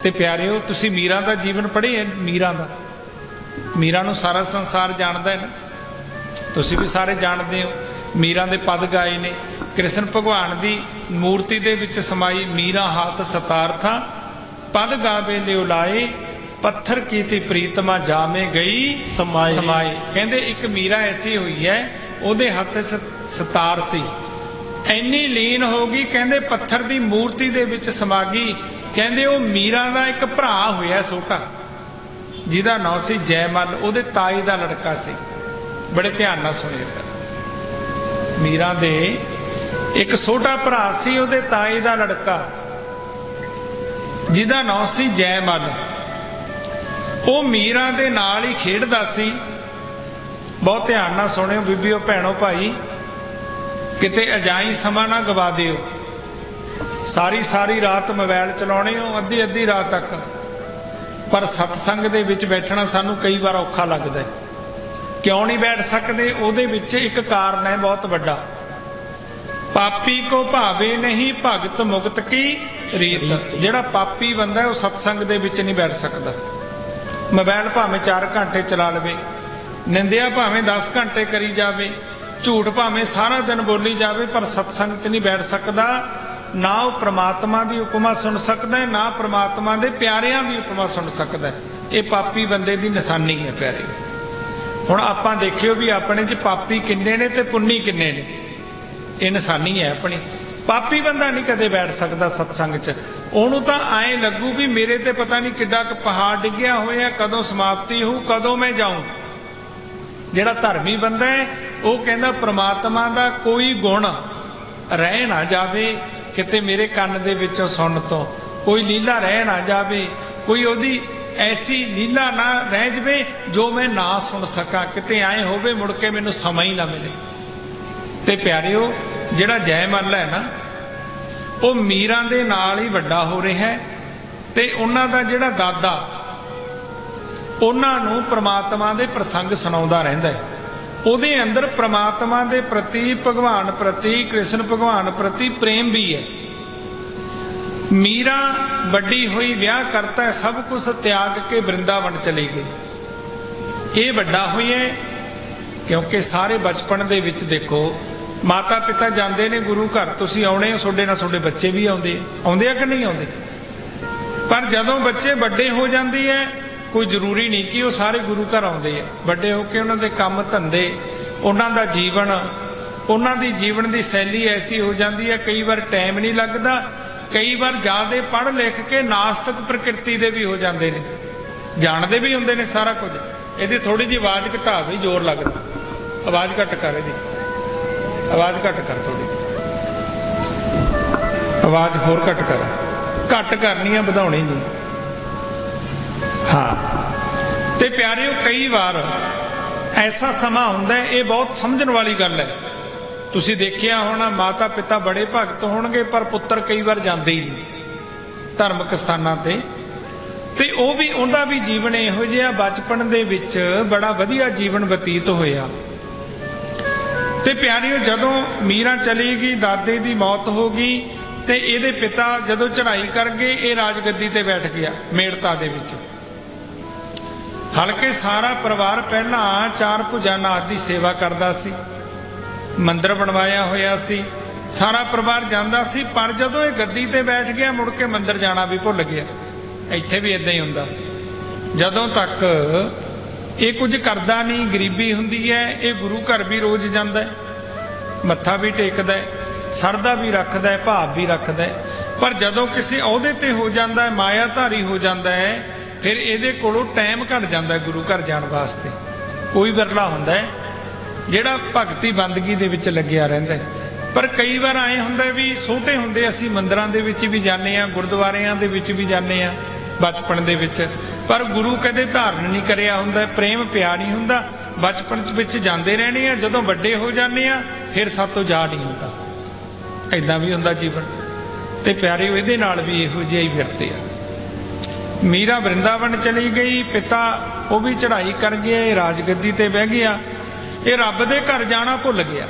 ते प्यारिओ तुसी मीरा का जीवन पढ़े है। मीरा नूं सारा संसार जानता है ना, तुसी भी सारे जानते हो। मीरा दे पद गाए ने, कृष्ण भगवान की मूर्ति दे विच समाई मीरा हाथ सतार था, पद गावे लिओ लाए, पत्थर की थी प्रीतमा जामे गई समाए। कहते एक मीरा ऐसी हुई है, उहदे हथ सतार सी, इन्नी लीन हो गई, कहते पत्थर की मूर्ति दे विच समा गई। कहते वो मीरा का एक भरा होया छोटा, जिहदा नाम सी जयमल, उहदे ताई का लड़का सी। बड़े ध्यान नाल सुनिएगा, मीरा दे एक छोटा भरा सी, उहदे ताई का लड़का जिहदा नाम सी जयमल। वो मीरा दे नाल ही खेडदा सी। बहुत ध्यान नाल सुनिओ बीबीओ भैणों भाई, किते अजाई समा ना गवा दिओ। सारी रात मोबाइल चलाने हो, अद्धी रात तक, पर सत्संग दे विच बैठना सानू कई बार औखा लगदा है। क्यों नहीं बैठ सकते? उहदे विच एक कारण है बहुत बड़ा, पापी को भावे नहीं भगत मुगत की रीत। जिहड़ा पापी बंदा है वह सत्संग दे विच नहीं बैठ सकता। मोबाइल भावें 4 घंटे चला लवे, निंदिया भावें 10 घंटे करी जावे, झूठ भावें सारा दिन बोली जावे, पर सत्संग च नहीं बैठ सकता। ना वो परमात्मा की उपमा सुन सकता है, ना परमात्मा के प्यारियां की उपमा सुन सकता है। ये पापी बंदे की निशानी है प्यारे। हुण आपां देखियो भी अपने च पापी किन्ने ने ते पुन्नी किन्ने ने, ये निशानी है अपनी। पापी बंदा नहीं कदे बैठ सकता सत्संग च। उहनूं तां ऐ लगू भी मेरे ते पता नहीं किड्डा क पहाड़ डिग्गिया होया, कदों समाप्ति हो, कदों मैं जाऊं। जिहड़ा धर्मी बंदा है वो कहंदा परमात्मा दा कोई गुण रह ना जावे किते मेरे कन दे विचों सुन तो, कोई लीला रह ना जावे, कोई ओदी ऐसी लीला ना रह जावे जो मैं ना सुन सका, किते आए होवे मुड़ के मैनूं समय ही ना मिले। ते प्यारिओ जिहड़ा जयमल है ना, वो मीरा दे नाल ही वड्डा हो रहा है, ते उन्हां दा जिहड़ा दादा उन्हां नूं परमात्मा दे प्रसंग सुणाउंदा रहिंदा है। ਉਹਦੇ अंदर परमात्मा के प्रति, भगवान प्रति, कृष्ण भगवान प्रति प्रेम भी है। मीरा बड़ी हुई ब्याह करता है, सब कुछ त्याग के वृंदावन चली गई। ये बड़ा हुई है क्योंकि सारे बचपन दे विच देखो माता पिता जाते ने गुरु घर, तुसी आउणे हो, सोडे नाल सोडे बच्चे भी आउंदे कि नहीं आउंदे। पर जदों बच्चे बड़े हो जाते हैं, कोई जरूरी नहीं कि वो सारे गुरु घर आउंदे है। बड़े होकर उन्होंने काम धंधे, उन्हों का जीवन, उन्हों की जीवन की शैली ऐसी हो जाती है, कई बार टाइम नहीं लगता, कई बार ज़्यादा पढ़ लिख के नास्तिक प्रकृति के भी हो जाते हैं, जानते भी होंगे ने सारा कुछ। ये थोड़ी जी आवाज़ घटा भी जोर लगता, आवाज़ घट कर, यदी आवाज़ घट कर, थोड़ी आवाज़ होर घट करनी है, बढ़ाउणी नहीं। हाँ, तो प्यारिओ कई बार ऐसा समा हुंदा है, ये बहुत समझण वाली गल है। तुसीं देखिया होना माता पिता बड़े भगत होणगे, पर पुत्र कई बार जाते ही नहीं धार्मिक स्थानां ते। ते वो भी उनका भी जीवन इहो जिहा बचपन दे विच बड़ा वधिया जीवन बतीत होया। ते प्यारिओ जदों मीरा चली गई, दादे की मौत हो गई, तो ये पिता जदों चढ़ाई कर गए, ये राजगद्दी ते बैठ गया मेड़ता दे विच। हल्के सारा परिवार पहला 4 भुजा नाथ की सेवा करता सी, मंदिर बनवाया होया सी, सारा परिवार जाता सी। पर जदों ये गद्दी ते बैठ गया, मुड़ के मंदिर जाना भी भुल गया। इत्थे भी इदां ही हुंदा, जदों तक ये कुछ करता नहीं, गरीबी हुंदी है, ये गुरु घर भी रोज़ जाता है, मत्था भी टेकदा है, सरदा भी रखदा है, भाव भी रखदा है। पर जदों किसी अहुदे ते हो जाता है, मायाधारी हो जाता है, फिर ये कोलों टाइम घट जाता है गुरु घर जाने वास्ते। कोई विरला हुंदा है जिहड़ा भगती बंदगी दे विच लग्या रहिंदा है। पर कई बार आए हुंदा भी छोटे हुंदे असीं मंदिरां दे विच भी जाने आ, गुरुद्वारियां दे विच भी जाने आ बचपन दे विच, पर गुरु कदे धारण नहीं करिया हुंदा, प्रेम प्यार नहीं हुंदा। बचपन विच जांदे रहने आ, जदों वड्डे हो जाने आ फिर सातों जा नहीं हुंदा। इदां भी हुंदा जीवन। ते प्यारे इहदे नाल भी इहो जिहा ही वरते आ। मीरा वृंदावन चली गई, पिता वो भी चढ़ाई कर गया, राजगद्दी ते बह गया, ये रब दे घर जाना भुल गया,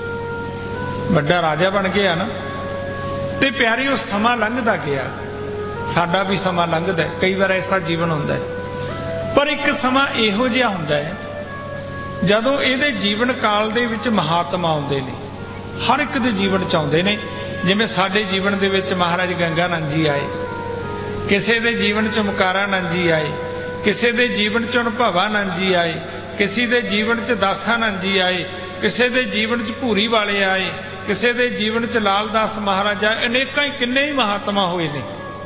बड़ा राजा बन गया ना। ते प्यारी वो समा लंघदा गया, साडा भी समा लंघदा है, कई बार ऐसा जीवन हुंदा है। पर एक समा इहो जिहा हुंदा है जदों इहदे जीवन काल दे विच महात्मा आउंदे ने, हर एक दे जीवन च आउंदे ने। जिवें साडे जीवन दे विच महाराज गंगानंद जी आए, किसी दे जीवन च मुकारानंद जी आए, किसी दे जीवन च अनुभवानंद जी आए, किसी दे जीवन च दासानंद जी आए, किसी दे जीवन च भूरी वाले आए, किसी दे जीवन च लालदास महाराज आए। अनेकां ही किन्ने ही महात्मा होए ने।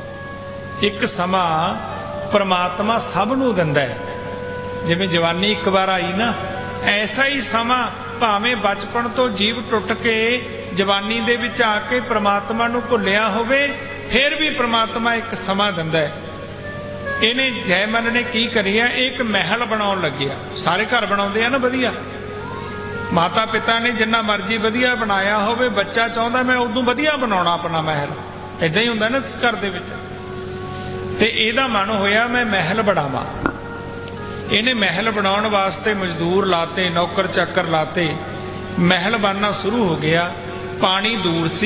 एक समा परमात्मा सब नूं दिंदा है। जिवें जवानी एक बार आई ना, ऐसा ही समा भावें बचपन तो जीव टुट के जवानी दे विच आके परमात्मा नूं भुल्लिया होवे, फिर भी परमात्मा एक समा दिंदा है। इहने जयमल ने की करिया, एक महल बनाउण लग्गिया। सारे घर बनाउंदे आ ना वधिया, माता पिता ने जिन्ना मर्जी वधिया बनाया होवे, बच्चा चाहुंदा मैं उदों वधिया बनाउणा अपना महल। इदां ही हुंदा ना घर दे विच। ते इहदा मन होया मैं महल बनावां। इहने महल बनाउण वास्ते मजदूर लाते, नौकर चाकर लाते, महल बनना शुरू हो गया। पानी दूर सी,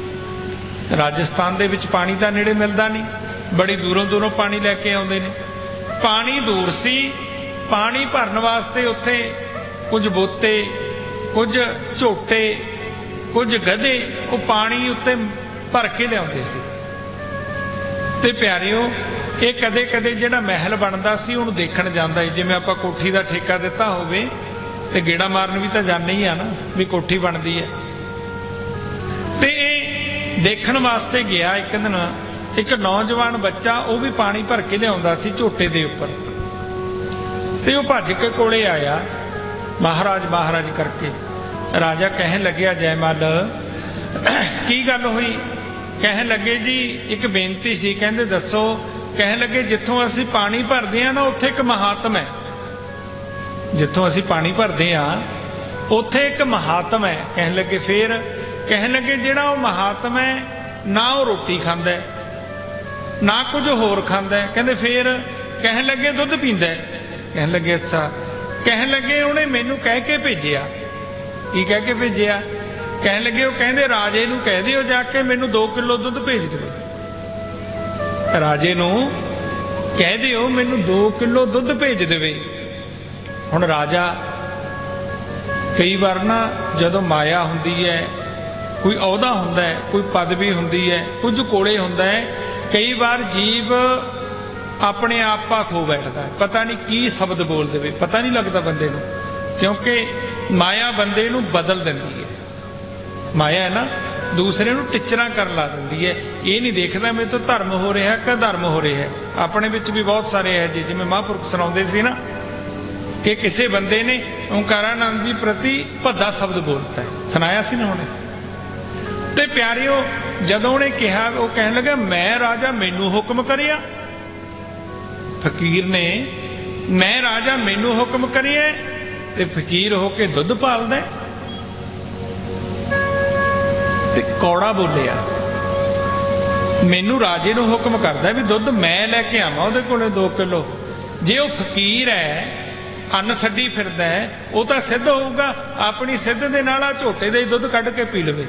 राजस्थान दे विच पानी तां नेड़े मिलदा नहीं, बड़ी दूरों दूरों पानी लैके आउंदे ने। पानी दूर सी, पानी भरन वास्ते उत्थे कुछ बोते, कुछ झोटे, कुछ गधे वो पानी उत्ते भर के लियाउंदे सी। ते प्यारिओ, ये कदे कदे जिहड़ा महल बनदा सी उहनूं देखण जांदा है। जिवें आपां कोठी दा ठेका दित्ता होवे ते गेड़ा मारन भी तां जाने ही आ ना, भी कोठी बनदी है। ते ये देखण वास्ते गया। एक दिन एक नौजवान बच्चा वो भी पानी भर के लियाउंदा सी झोटे दे उपर, ते वो भज के कोले आया, महाराज महाराज करके। राजा कहन लग्या जयमल की गल हुई? कहन लगे जी एक बेनती सी। कहंदे दसो। कहन लगे जिथों असीं पानी भरदे आ ना उत्थे एक महात्म है। जिथों असीं पानी भरदे आ उत्थे एक महात्म है। कहन लगे फिर? कहन लगे जिहड़ा वो महात्म है ना वो रोटी खांदा है ना कुछ होर खांदा है। कहंदे फिर? कहन लगे दुध पींदा है। कहन लगे अच्छा। कहन लगे उन्हें मैनू कह के भेजिया। की कह के भेजिया? कहन लगे वो कहंदे राजे नूं कह दिओ जाके मैनू 2 किलो दुध भेज देवे। राजे नूं कह दिओ मैनू 2 किलो दुध भेज देवे। हुण राजा कई बार ना जदों माया हुंदी है, कोई अहुदा हुंदा है, कोई पदवी हुंदी है, कुछ कोले हुंदा है, कई बार जीव अपने आप पा खो बैठता है। पता नहीं की शब्द बोल देवे, पता नहीं लगता बंदे नूं, क्योंकि माया बंदे नूं बदल दिंदी है। माया है ना दूसरे नूं टिचरा कर ला दिंदी है। ये नहीं देखदा मेरे तो धर्म हो रहा है कि धर्म हो रहा है। अपने विच भी बहुत सारे है जी, जिवें महापुरुष सुणाउंदे सी ना कि किसी बंदे ने ओंकारानंद जी प्रति भद्दा शब्द बोलता है, सुनाया सी ना हुणे। ते प्यारिओ जदों उहने कहा, वो कहन लगा मैं राजा मैनू हुक्म करिया। फकीर ने मैं राजा मैनू हुक्म करिए ते फकीर होके दुध पालदा ते कौड़ा बोलिया। मैनू राजे नू हुक्म करदा भी दुध मैं लैके आवां उहदे कोले 2 किलो। जे वो फकीर है अन्न छड्डी फिरदा है वो तां सिद्ध होऊगा, अपनी सिद्ध दे नाल झोटे दे दुध कढ के पी लवे।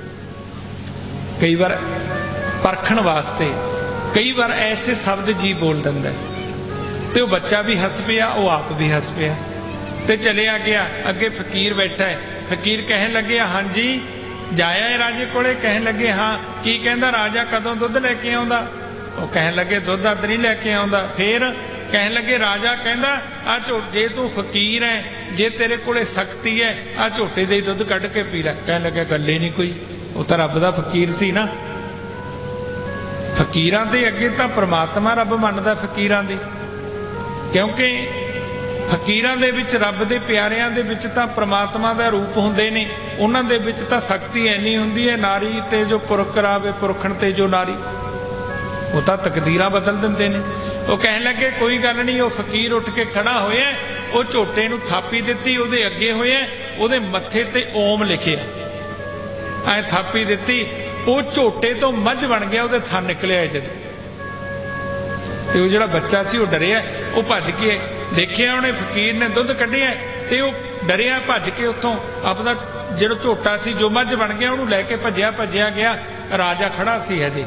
कई बार परखण वास्ते कई बार ऐसे शब्द जी बोल दिंदा है। तो बच्चा भी हस पिया, वो आप भी हस पिया ते चलिया गया। अगे फकीर बैठा है। फकीर कहन लगे हाँ जी जाया है राजे कोले? कहन लगे हाँ। की कहंदा राजा कदों दुध लैके आउंदा? वो कहन लगे दुध अद नहीं लैके आउंदा। फिर कहन लगे राजा कहंदा आ जे तू फकीर है, जे तेरे कोले शक्ति है, आ झोटे दे दुध कढ के पी लै। कहन लगे गल ही नहीं कोई, वो तो रब दा फकीर सी ना। फकीरां दे अगे तां परमात्मा रब मनदा फकीरां दी, क्योंकि फकीरां दे विच रब दे प्यारियां दे विच तां परमात्मा दा रूप हुंदे ने। उन्हां दे विच तां शक्ति ऐनी हुंदी है, नारी ते जो पुरख करावे पुरखण ते जो नारी, वो तां तकदीरां बदल दिंदे ने। वो कहन लगे कोई गल नहीं। वो फकीर उठ के खड़ा होया, वो झोटे नूं थापी दित्ती, उहदे अगे होया, उहदे मत्थे ते ओम लिखिया, ऐ थापी दित्ती, वो झोटे तो मझ बन गया, उहदे थन निकलिया जद। तो जो बच्चा सी वो डरिया, वो भज के देखिया उन्हें फकीर ने दुध कढ़िया, तो वो डरिया भज के उत्थों अपना जो झोटा सी जो मझ बन गया उन्होंने लैके भजिया भजिया गया। राजा खड़ा सी हजे,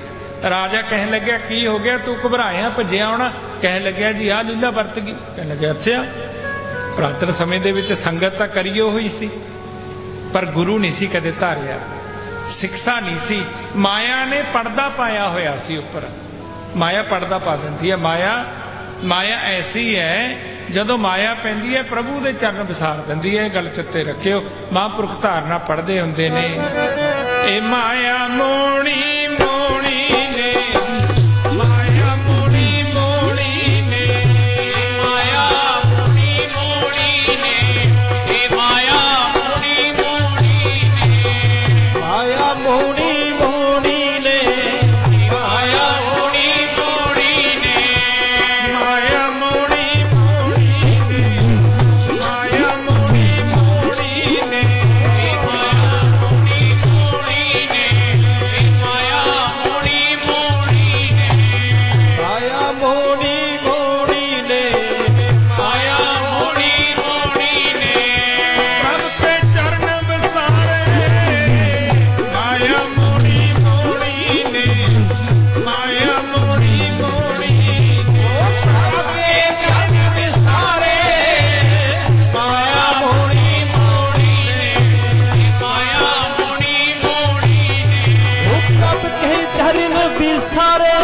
राजा कहन लग्या की हो गया, तू घबराया भज्जिया होना? कहन लग्या जी आ लीला वरत गई। कहन लग्या अच्छा, पुरातन समय दे विच संगत तां करियो होई सी, पर गुरु नहीं सी कदे धारिया, सिक्शा नहीं सी। माया ने पड़दा पाया होया सी उपर। माया पड़दा पा दिंदी है। माया ऐसी है, जदों माया पैंदी है प्रभु दे चरण विसार दिंदी है। गल चित्ते रखियो, महापुरख धारना पढ़दे हुंदे ने, ए माया मोणी मोणी ने, माया मोणी मोणी ने, माया मोणी मोणी ने, ए माया मोणी मोणी ने, माया मोणी मोणी ने, माया मोणी मोणी ने, माया मोणी मोणी ने, माया मोणी मोणी ने, माया मोणी मोणी ने, माया मोणी मोणी ने, माया मोणी मोणी ने, माया मोणी मोणी ने, प्रभ ते चरण विसारे, माया मोणी मोणी ने, माया मोणी मोणी ने, प्रभ ते चरण विसारे, माया मोणी मोणी ने, माया मोणी मोणी ने, प्रभ के चरण विसारे,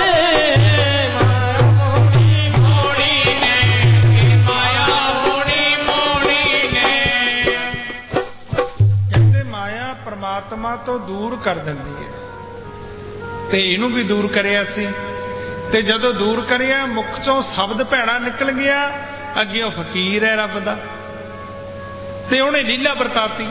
मोणी ने, माया मोणी मोणी ने। कहते माया परमात्मा तो दूर कर दिंदी है, ते इनू भी दूर करिया सी। ते जदों दूर करिया, मुख चों शब्द भैड़ा निकल गया, अग्गियों फकीर है रब दा, ते उहने लीला वरताती।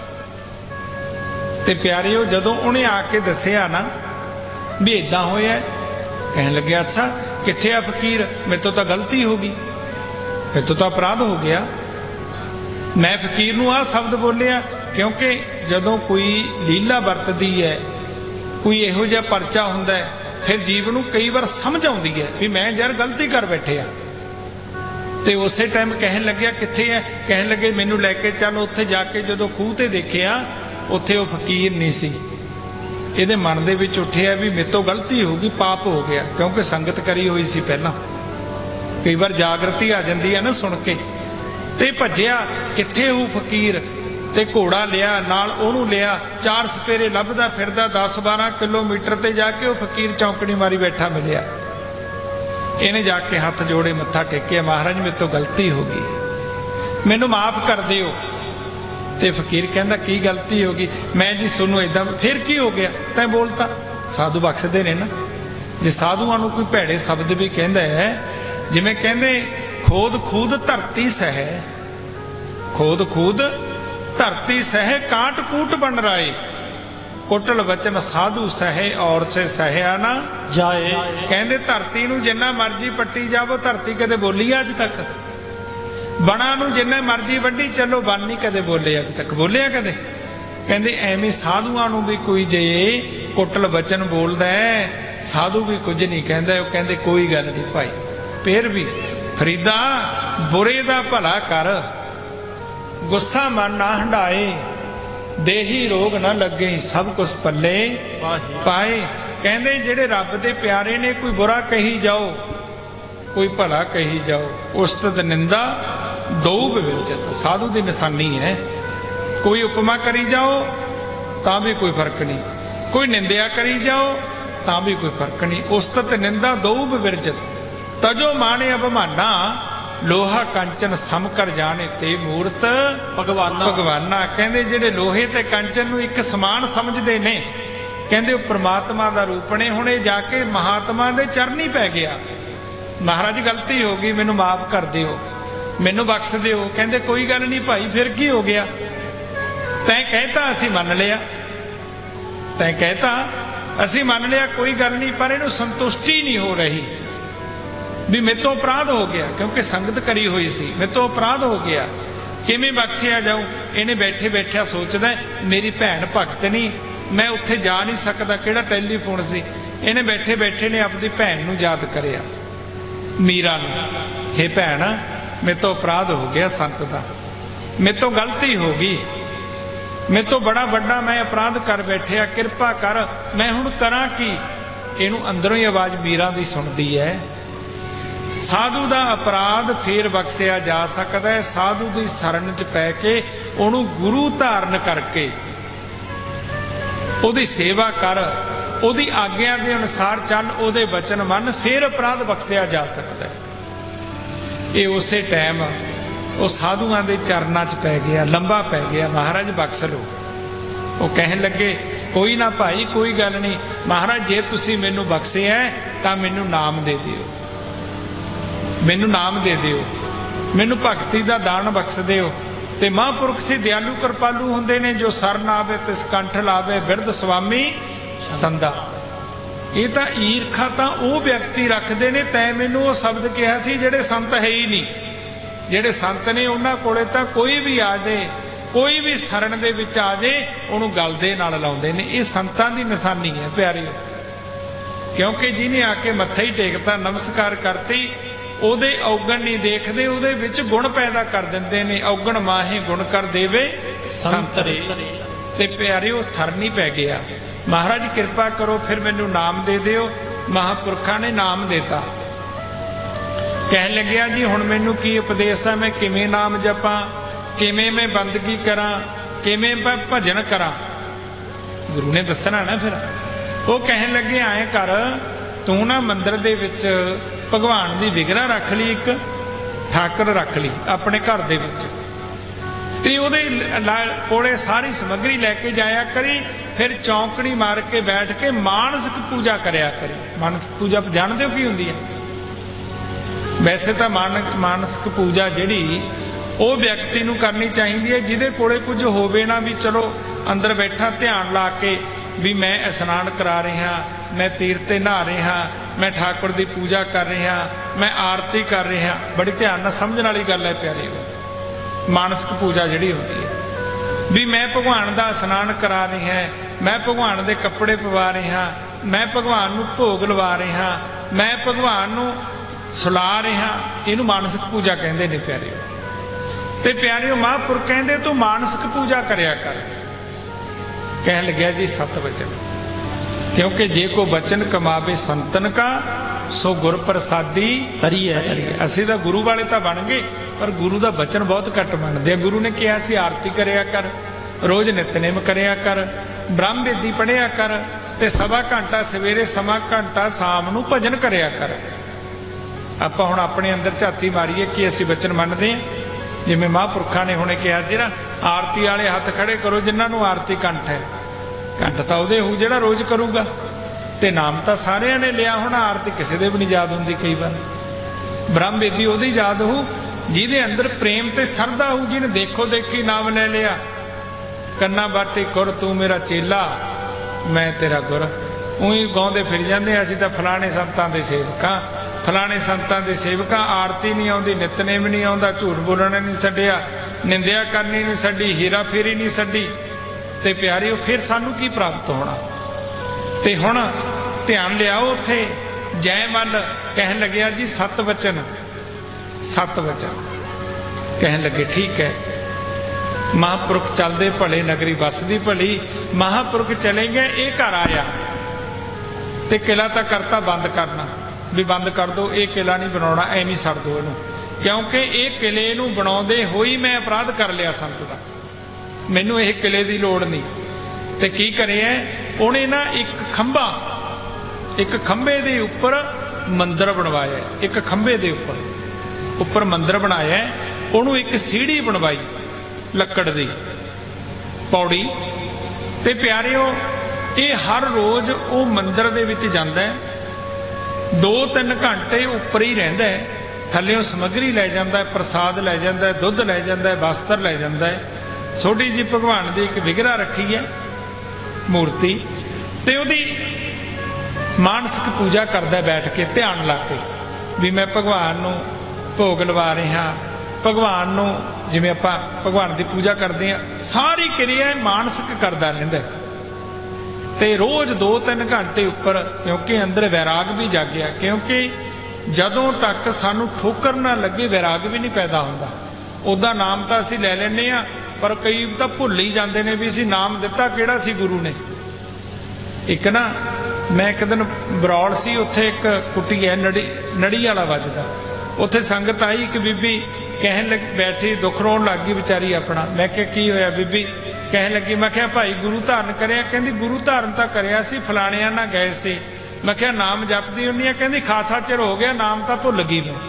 ते प्यारिओ, जदों उहने आके दसिया ना भी इदां होया, कहन लगे अच्छा कित्थे आ फकीर, मेरे तो गलती हो गई, मेरे तो अपराध हो गया, मैं फकीर नूं आ शब्द बोलिया। क्योंकि जदों कोई लीला वरतदी है, कोई इहो जिहा परचा हुंदा है, फिर जीव नूं कई बार समझ आउंदी है भी मैं यार गलती कर बैठे आ। ते उसे टाइम कहन लग्या कित्थे है, कहन लगे मैनूं लैके चल उत्थे जाके। जदों खूह ते देखिया, उत्थे वो फकीर नहीं सी। ਇਹਦੇ मन ਦੇ ਵਿੱਚ ਉੱਠਿਆ भी मेरे तो गलती हो गई, पाप हो गया, क्योंकि संगत करी हुई सी पहला। कई बार जागृति आ जाती है ना सुन के। ते भज्जिया, कित्थे हो फकीर, ते घोड़ा लिया नाल, ओनू लिया, 4 सपेरे लभदा फिरदा, 10-12 किलोमीटर ते जाके वो फकीर चौंकड़ी मारी बैठा मिलिया। इन्हें जाके हथ जोड़े मत्था टेकिया, महाराज मेरे तो गलती हो गई, मैनू माफ कर दिओ। ते फकीर कहंदा की गलती हो गई? मैं जी सुनो इदां। फिर की हो गया? तैं बोलता। साधु बख्शदे ने ना, जे साधुआं नूं कोई भैड़े शब्द भी कहंदा है, जिवें कहंदे खोद खूद धरती सह, खोद खूद धरती सह, काट कूट बन राए, कोटल वचन साधु सहे और से सहया ना जाए। कहंदे धरती नूं जिन्ना मर्जी पट्टी जावो, धरती कदे बोली अज तक? बना नूं जिन्ना मर्जी वड्डी चलो, बन नहीं कदे बोले अज तक, बोलिया कदे? कहंदे एवें साधुआं नूं भी कोई जे कोटल वचन बोलदा है, साधु भी कुछ नहीं कहंदा। वो कहंदे कोई गल नहीं भाई, फिर भी फरीदा बुरे दा भला कर, गुस्सा मन ना हंडाए, देही रोग ना लगे, सब कुछ पल्ले पाए। कहंदे जेड़े रब दे प्यारे ने, कोई बुरा कही जाओ, कोई भला कही जाओ, उस्तत निंदा दो विविरजत, साधु की निशानी है। कोई उपमा करी जाओ तां भी कोई फर्क नहीं, कोई निंदिया करी जाओ तां भी कोई फर्क नहीं। उस्तत निंदा दो विविरजत, तजो माने अभिमाना, लोहा कंचन सम कर जाने ते मूर्त भगवाना। कहंदे जेड़े लोहे ते कंचन नूं एक समान समझदे ने, कहंदे वो परमात्मा दा रूप ने। हुणे जाके महात्मा दे चरनी पै गया, महाराज गलती हो गई, मैनू माफ कर दिओ, मैनू बख्श दिओ। कहंदे कोई गल नहीं भाई, फिर की हो गया? तैं कहता असीं मन लिया, तैं कहता असीं मन लिया, कोई गल नहीं, पर इहनूं संतुष्टि नहीं हो रही भी मेरे तो अपराध हो गया, क्योंकि संगत करी हुई सी, मेरे तो अपराध हो गया, किवें बख्शिया जाऊं? इहने बैठे बैठा सोचदा मेरी भैन भगत नहीं, मैं उत्थे जा नहीं सकदा, किहड़ा टैलीफोन सी। इहने बैठे बैठे ने अपनी भैन नूं याद करिया, मीरा नूं, हे भैन मेरे तो अपराध हो गया संत दा, मेरे तो गलती हो गई, मेरे तो बड़ा बड़ा मैं अपराध कर बैठिया, कृपा कर, मैं हुण करां की? ਇਹਨੂੰ ਅੰਦਰੋਂ ਹੀ ਆਵਾਜ਼ ਮੀਰਾਂ ਦੀ ਸੁਣਦੀ ਹੈ। ਸਾਧੂ ਦਾ ਅਪਰਾਧ ਫੇਰ ਬਖਸ਼ਿਆ ਜਾ ਸਕਦਾ ਹੈ, ਸਾਧੂ ਦੀ ਸ਼ਰਨ 'ਚ ਪੈ ਕੇ ਉਹਨੂੰ ਗੁਰੂ ਧਾਰਨ ਕਰਕੇ ਉਹਦੀ ਸੇਵਾ ਕਰ, ਉਹਦੀ ਆਗਿਆ ਦੇ ਅਨੁਸਾਰ ਚੱਲ, ਉਹਦੇ ਬਚਨ ਮੰਨ, ਫੇਰ ਅਪਰਾਧ ਬਖਸ਼ਿਆ ਜਾ ਸਕਦਾ ਹੈ। ਇਹ ਉਸੇ ਟਾਈਮ ਉਹ ਸਾਧੂਆਂ ਦੇ ਚਰਨਾਂ 'ਚ ਪੈ ਗਿਆ, ਲੰਬਾ ਪੈ ਗਿਆ, ਮਹਾਰਾਜ ਬਖਸ਼ ਲਓ। ਉਹ ਕਹਿਣ ਲੱਗੇ ਕੋਈ ਨਾ ਭਾਈ, ਕੋਈ ਗੱਲ ਨਹੀਂ ਮਹਾਰਾਜ, ਜੇ ਤੁਸੀਂ ਮੈਨੂੰ ਬਖਸ਼ਿਆ ਤਾਂ ਮੈਨੂੰ ਨਾਮ ਦੇ ਦਿਓ, ਮੈਨੂੰ ਨਾਮ ਦੇ ਦਿਓ, ਮੈਨੂੰ ਭਗਤੀ ਦਾ ਦਾਨ ਬਖਸ਼ ਦਿਓ। ਤੇ ਮਹਾਂਪੁਰਖ ਸੀ ਦਿਆਲੂ ਕਿਰਪਾਲੂ ਹੁੰਦੇ ਨੇ, ਜੋ ਸਰਨ ਆਵੇ ਤਿਸ ਕੰਠ ਲਾਵੇ, ਬਿਰਧ ਸੁਆਮੀ ਸੰਦਾ। ਇਹ ਤਾਂ ਈਰਖਾ ਤਾਂ ਉਹ ਵਿਅਕਤੀ ਰੱਖਦੇ ਨੇ। ਤੈਂ ਮੈਨੂੰ ਉਹ ਸ਼ਬਦ ਕਿਹਾ ਸੀ ਜਿਹੜੇ ਸੰਤ ਹੈ ਹੀ ਨਹੀਂ। ਜਿਹੜੇ ਸੰਤ ਨੇ ਉਹਨਾਂ ਕੋਲੇ ਤਾਂ ਕੋਈ ਵੀ ਆ ਜਾਏ, ਕੋਈ ਵੀ ਸ਼ਰਨ ਦੇ ਵਿੱਚ ਆ ਜਾਏ, ਉਹਨੂੰ ਗਲ ਦੇ ਨਾਲ ਲਾਉਂਦੇ ਨੇ। ਇਹ ਸੰਤਾਂ ਦੀ ਨਿਸ਼ਾਨੀ ਹੈ ਪਿਆਰਿਓ, ਕਿਉਂਕਿ ਜਿਹਨੇ ਆ ਕੇ ਮੱਥਾ ਹੀ ਟੇਕਤਾ, ਨਮਸਕਾਰ ਕਰਤੀ, ਉਹਦੇ ਔਗਣ ਨਹੀਂ ਦੇਖਦੇ, ਉਹਦੇ ਵਿੱਚ ਗੁਣ ਪੈਦਾ ਕਰ ਦਿੰਦੇ ਨੇ। ਔਗਣ ਮਾਹੇ ਗੁਣ ਕਰ ਦੇਵੇ ਸੰਤਰੇ। ਤੇ ਪਿਆਰਿਓ ਸਰਨੀ ਪੈ ਗਿਆ, ਮਹਾਰਾਜ ਕਿਰਪਾ ਕਰੋ ਫਿਰ ਮੈਨੂੰ ਨਾਮ ਦੇ ਦਿਓ। ਮਹਾਂਪੁਰਖਾਂ ਨੇ ਨਾਮ ਦੇਤਾ। ਕਹਿਣ ਲੱਗਿਆ ਜੀ ਹੁਣ ਮੈਨੂੰ ਕੀ ਉਪਦੇਸ਼ ਹੈ, ਮੈਂ ਕਿਵੇਂ ਨਾਮ ਜਪਾਂ, ਕਿਵੇਂ ਮੈਂ ਬੰਦਗੀ ਕਰਾਂ, ਕਿਵੇਂ ਮੈਂ ਭਜਨ ਕਰਾਂ। ਗੁਰੂ ਨੇ ਦੱਸਣਾ ਨਾ ਫਿਰ। ਉਹ ਕਹਿਣ ਲੱਗੇ ਐਂ ਕਰ, ਤੂੰ ਨਾ ਮੰਦਿਰ ਦੇ ਵਿੱਚ ਭਗਵਾਨ ਦੀ ਵਿਗੜਾ ਰੱਖ ਲਈ, ਇੱਕ ਠਾਕਰ ਰੱਖ ਲਈ ਆਪਣੇ ਘਰ ਦੇ ਵਿੱਚ, ਤੇ ਉਹਦੇ ਕੋਲੇ ਸਾਰੀ ਸਮੱਗਰੀ ਲੈ ਕੇ ਜਾਇਆ ਕਰੀ। ਫਿਰ ਚੌਂਕੜੀ ਮਾਰ ਕੇ ਬੈਠ ਕੇ ਮਾਨਸਿਕ ਪੂਜਾ ਕਰਿਆ ਕਰੀ। ਮਾਨਸਿਕ ਪੂਜਾ ਜਾਣਦੇ ਹੋ ਕੀ ਹੁੰਦੀ ਹੈ? ਵੈਸੇ ਤਾਂ ਮਾਨਸਿਕ ਪੂਜਾ ਜਿਹੜੀ ਉਹ ਵਿਅਕਤੀ ਨੂੰ ਕਰਨੀ ਚਾਹੀਦੀ ਹੈ ਜਿਹਦੇ ਕੋਲੇ ਕੁਝ ਹੋਵੇ ਨਾ, ਵੀ ਚਲੋ ਅੰਦਰ ਬੈਠਾ ਧਿਆਨ ਲਾ ਕੇ ਵੀ ਮੈਂ ਇਸ਼ਨਾਨ ਕਰਾ ਰਿਹਾ, ਮੈਂ ਤੀਰਥ ਤੇ ਨਹਾ ਰਿਹਾ, ਮੈਂ ਠਾਕੁਰ ਦੀ ਪੂਜਾ ਕਰ ਰਿਹਾ, ਮੈਂ ਆਰਤੀ ਕਰ ਰਿਹਾ। ਬੜੀ ਧਿਆਨ ਨਾਲ ਸਮਝਣ ਵਾਲੀ ਗੱਲ ਹੈ ਪਿਆਰਿਓ। ਮਾਨਸਿਕ ਪੂਜਾ ਜਿਹੜੀ ਹੁੰਦੀ ਹੈ ਵੀ ਮੈਂ ਭਗਵਾਨ ਦਾ ਇਸ਼ਨਾਨ ਕਰਾ ਰਿਹਾ, ਮੈਂ ਭਗਵਾਨ ਦੇ ਕੱਪੜੇ ਪਵਾ ਰਿਹਾ, ਮੈਂ ਭਗਵਾਨ ਨੂੰ ਭੋਗ ਲਵਾ ਰਿਹਾ, ਮੈਂ ਭਗਵਾਨ ਨੂੰ ਸੁਲਾ ਰਿਹਾ, ਇਹਨੂੰ ਮਾਨਸਿਕ ਪੂਜਾ ਕਹਿੰਦੇ ਨੇ ਪਿਆਰਿਓ। ਤੇ ਪਿਆਰਿਓ ਮਹਾਂਪੁਰਖ ਕਹਿੰਦੇ ਤੂੰ ਮਾਨਸਿਕ ਪੂਜਾ ਕਰਿਆ ਕਰ। ਕਹਿਣ ਲੱਗਿਆ ਜੀ ਸਤ ਵਚਨ, ਕਿਉਂਕਿ ਜੇ ਕੋ ਬਚਨ ਕਮਾਵੇ ਸੰਤਨ ਕਾ, ਸੋ ਗੁਰ ਪ੍ਰਸਾਦੀ ਤਰੀਐ। ਅਸੀਂ ਤਾਂ ਗੁਰੂ ਵਾਲੇ ਤਾਂ ਬਣ ਗਏ, ਪਰ ਗੁਰੂ ਦਾ ਬਚਨ ਬਹੁਤ ਘੱਟ ਮੰਨਦੇ ਆ। ਗੁਰੂ ਨੇ ਕਿਹਾ ਸੀ ਆਰਤੀ ਕਰਿਆ ਕਰ, ਰੋਜ਼ ਨਿਤਨੇਮ ਕਰਿਆ ਕਰ, ਬ੍ਰਹਮ ਵੇਦੀ ਪੜ੍ਹਿਆ ਕਰ, ਤੇ ਸਵਾ ਘੰਟਾ ਸਵੇਰੇ, ਸਵਾ ਘੰਟਾ ਸ਼ਾਮ ਨੂੰ ਭਜਨ ਕਰਿਆ ਕਰ। ਆਪਾਂ ਹੁਣ ਆਪਣੇ ਅੰਦਰ ਝਾਤੀ ਮਾਰੀਏ ਕਿ ਅਸੀਂ ਬਚਨ ਮੰਨਦੇ ਹਾਂ। ਜਿਵੇਂ ਮਹਾਂਪੁਰਖਾਂ ਨੇ ਹੁਣੇ ਕਿਹਾ ਸੀ ਨਾ, ਆਰਤੀ ਵਾਲੇ ਹੱਥ ਖੜੇ ਕਰੋ ਜਿਨ੍ਹਾਂ ਨੂੰ ਆਰਤੀ ਕੰਠ ਹੈ। ਕੰਠ ਤਾਂ ਉਹਦੇ ਹੋਊ ਜਿਹੜਾ ਰੋਜ਼ ਕਰੂਗਾ, ਤੇ ਨਾਮ ਤਾਂ ਸਾਰਿਆਂ ਨੇ ਲਿਆ ਹੋਣਾ, ਆਰਤੀ ਕਿਸੇ ਦੇ ਵੀ ਨਹੀਂ ਯਾਦ ਹੁੰਦੀ। ਕਈ ਵਾਰ ਬ੍ਰਹਮ ਵੇਦੀ ਉਹਦੀ ਯਾਦ ਹੋਊ ਜਿਹਦੇ ਅੰਦਰ ਪ੍ਰੇਮ ਤੇ ਸਰਦਾ ਹੋਊ, ਜਿਹਨੇ ਦੇਖੋ ਦੇਖੀ ਨਾਮ ਲੈ ਲਿਆ। ਕੰਨਾ ਬਾਟੇ ਕੁਰ ਤੂੰ ਮੇਰਾ ਚੇਲਾ, ਮੈਂ ਤੇਰਾ ਗੁਰ। ਉਹੀ ਗਾਉਂਦੇ ਫਿਰ ਜਾਂਦੇ ਅਸੀਂ ਤਾਂ ਫਲਾਣੇ ਸੰਤਾਂ ਦੇ ਸੇਵਕਾਂ, ਫਲਾਣੇ ਸੰਤਾਂ ਦੇ ਸੇਵਕਾਂ। ਆਰਤੀ ਨਹੀਂ ਆਉਂਦੀ, ਨਿਤਨੇਮ ਨਹੀਂ ਆਉਂਦਾ, ਝੂਠ ਬੋਲਣਾ ਨਹੀਂ ਛੱਡਿਆ, ਨਿੰਦਿਆ ਕਰਨੀ ਨਹੀਂ ਛੱਡੀ, ਹੀਰਾ ਫੇਰੀ ਨਹੀਂ ਛੱਡੀ। ਤੇ ਪਿਆਰਿਓ ਫਿਰ ਸਾਨੂੰ ਕੀ ਪ੍ਰਾਪਤ ਹੋਣਾ? ਤੇ ਹੁਣ ਧਿਆਨ ਲਿਆਓ ਉੱਥੇ ਜੈ ਮੱਲ ਕਹਿਣ ਲੱਗਿਆ ਜੀ ਸਤ ਵਚਨ, ਸਤ ਵਚਨ ਕਹਿਣ ਲੱਗੇ। ਠੀਕ ਹੈ, ਮਹਾਂਪੁਰਖ ਚੱਲਦੇ ਭਲੇ, ਨਗਰੀ ਵਸਦੀ ਭਲੀ। ਮਹਾਂਪੁਰਖ ਚਲੇ ਗਏ, ਇਹ ਘਰ ਆਇਆ ਤੇ ਕਿਲਾ ਤਾਂ ਕਰਤਾ ਬੰਦ ਕਰਨਾ, ਵੀ ਬੰਦ ਕਰ ਦੋ, ਇਹ ਕਿਲਾ ਨਹੀਂ ਬਣਾਉਣਾ, ਐਵੇਂ ਛੱਡ ਦੋ ਇਹਨੂੰ, ਕਿਉਂਕਿ ਇਹ ਕਿਲੇ ਨੂੰ ਬਣਾਉਂਦੇ ਹੋਈ ਮੈਂ ਅਪਰਾਧ ਕਰ ਲਿਆ ਸੰਤ ਦਾ, ਮੈਨੂੰ ਇਹ ਕਿਲੇ ਦੀ ਲੋੜ ਨਹੀਂ। ਤੇ ਕੀ ਕਰਿਆ ਉਹਨੇ ਨਾ, ਇੱਕ ਖੰਭੇ ਦੇ ਉੱਪਰ ਮੰਦਿਰ ਬਣਵਾਇਆ, ਇੱਕ ਖੰਭੇ ਦੇ ਉੱਪਰ ਮੰਦਿਰ ਬਣਾਇਆ, ਉਹਨੂੰ ਇੱਕ ਸੀੜੀ ਬਣਵਾਈ ਲੱਕੜ ਦੀ ਪੌੜੀ। ਤੇ ਪਿਆਰਿਓ ਇਹ ਹਰ ਰੋਜ਼ ਉਹ ਮੰਦਿਰ ਦੇ ਵਿੱਚ ਜਾਂਦਾ ਹੈ, 2-3 ਘੰਟੇ ਉੱਪਰ ਹੀ ਰਹਿੰਦਾ ਹੈ, ਥੱਲਿਓਂ ਸਮੱਗਰੀ ਲੈ ਜਾਂਦਾ ਹੈ, ਪ੍ਰਸਾਦ ਲੈ ਜਾਂਦਾ ਹੈ, ਦੁੱਧ ਲੈ ਜਾਂਦਾ ਹੈ, ਵਸਤਰ ਲੈ ਜਾਂਦਾ ਹੈ। ਛੋਟੀ ਜਿਹੀ ਭਗਵਾਨ ਦੀ ਇੱਕ ਵਿਗੜਾ ਰੱਖੀ ਹੈ ਮੂਰਤੀ, ਤੇ ਉਹਦੀ ਮਾਨਸਿਕ ਪੂਜਾ ਕਰਦਾ ਬੈਠ ਕੇ ਧਿਆਨ ਲਾ ਕੇ, ਵੀ ਮੈਂ ਭਗਵਾਨ ਨੂੰ ਭੋਗ ਲਵਾ ਰਿਹਾ, ਭਗਵਾਨ ਨੂੰ ਜਿਵੇਂ ਆਪਾਂ ਭਗਵਾਨ ਦੀ ਪੂਜਾ ਕਰਦੇ ਹਾਂ, ਸਾਰੀ ਕਿਰਿਆ ਮਾਨਸਿਕ ਕਰਦਾ ਰਹਿੰਦਾ। ਤੇ ਰੋਜ਼ 2-3 ਘੰਟੇ ਉੱਪਰ, ਕਿਉਂਕਿ ਅੰਦਰ ਵੈਰਾਗ ਵੀ ਜਾਗਿਆ, ਕਿਉਂਕਿ ਜਦੋਂ ਤੱਕ ਸਾਨੂੰ ਠੋਕਰ ਨਾ ਲੱਗੇ ਵੈਰਾਗ ਵੀ ਨਹੀਂ ਪੈਦਾ ਹੁੰਦਾ। ਉਹਦਾ ਨਾਮ ਤਾਂ ਅਸੀਂ ਲੈ ਲੈਂਦੇ ਹਾਂ, ਪਰ ਕਈ ਤਾਂ ਭੁੱਲ ਹੀ ਜਾਂਦੇ ਨੇ ਵੀ ਅਸੀਂ ਨਾਮ ਦਿੱਤਾ ਕਿਹੜਾ ਸੀ ਗੁਰੂ ਨੇ। ਇੱਕ ਨਾ मैं एक दिन बरौल सी, उत्थे एक कुटी है नड़ी वाला वजदा, उत्थे संगत आई, एक बीबी कहन लग बैठी, दुख रोन लग गई बेचारी अपना। मैं क्या की होया बीबी? कहन लगी, मैं क्या भाई गुरु धारण करिया? कहती गुरु धारण तो करिया सी, फलाणिया ना गए सी। मैं क्या नाम जपदी हुंदी है? कहती खासा चिर हो गया, नाम तो भुल गई मैं।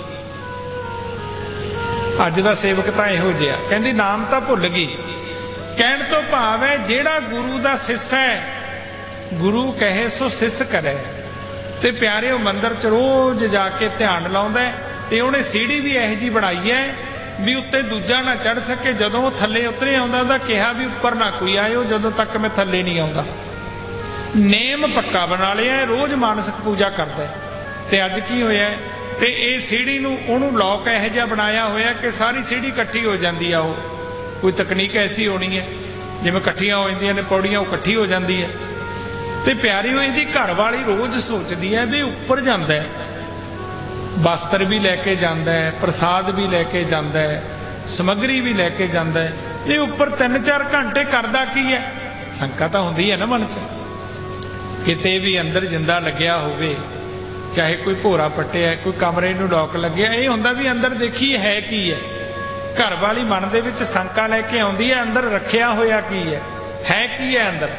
अज दा सेवक तो इहो जिहा, कहती नाम तो भुल गई। कहण तो भाव है जिहड़ा गुरु दा सिस है, गुरु कहे सो सिस करे। ते प्यारे मंदिर च रोज जाके ध्यान लाउंदा है, ते उहने सीढ़ी भी इहो जी बनाई है भी उत्ते दूजा ना चढ़ सके। जदों थल्ले उतरे आउंदा तां कहा भी उपर ना कोई आयो जदों तक मैं थल्ले नहीं आउंदा। नेम पक्का बना लिया, रोज मानसिक पूजा करदा है। ते अज की होया ते ये सीढ़ी नूं उहनूं लॉक इहो जिहा बनाया होया कि सारी सीढ़ी इकट्ठी हो जाती है। वो कोई तकनीक ऐसी होनी है जिवें इकट्ठियां हो जांदियां ने पौड़ियां, इकट्ठी हो जाती है। ते प्यारी हो इहदी घर वाली रोज सोचती है भी उपर जांदा है, वस्त्र भी लैके जाता है, प्रसाद भी लैके जाता है, समग्री भी लैके जाता है। ये उपर 3-4 घंटे करदा की है? शंका तो होंदी है ना मन च, किते भी अंदर जिंदा लग्या होवे, चाहे कोई भोरा पट्टिया, कोई कमरे नूं लॉक लग्या, ये हुंदा भी अंदर देखी है की है। घर वाली मन दे विच शंका लैके आउंदी है, अंदर रखिया होया की है की है अंदर।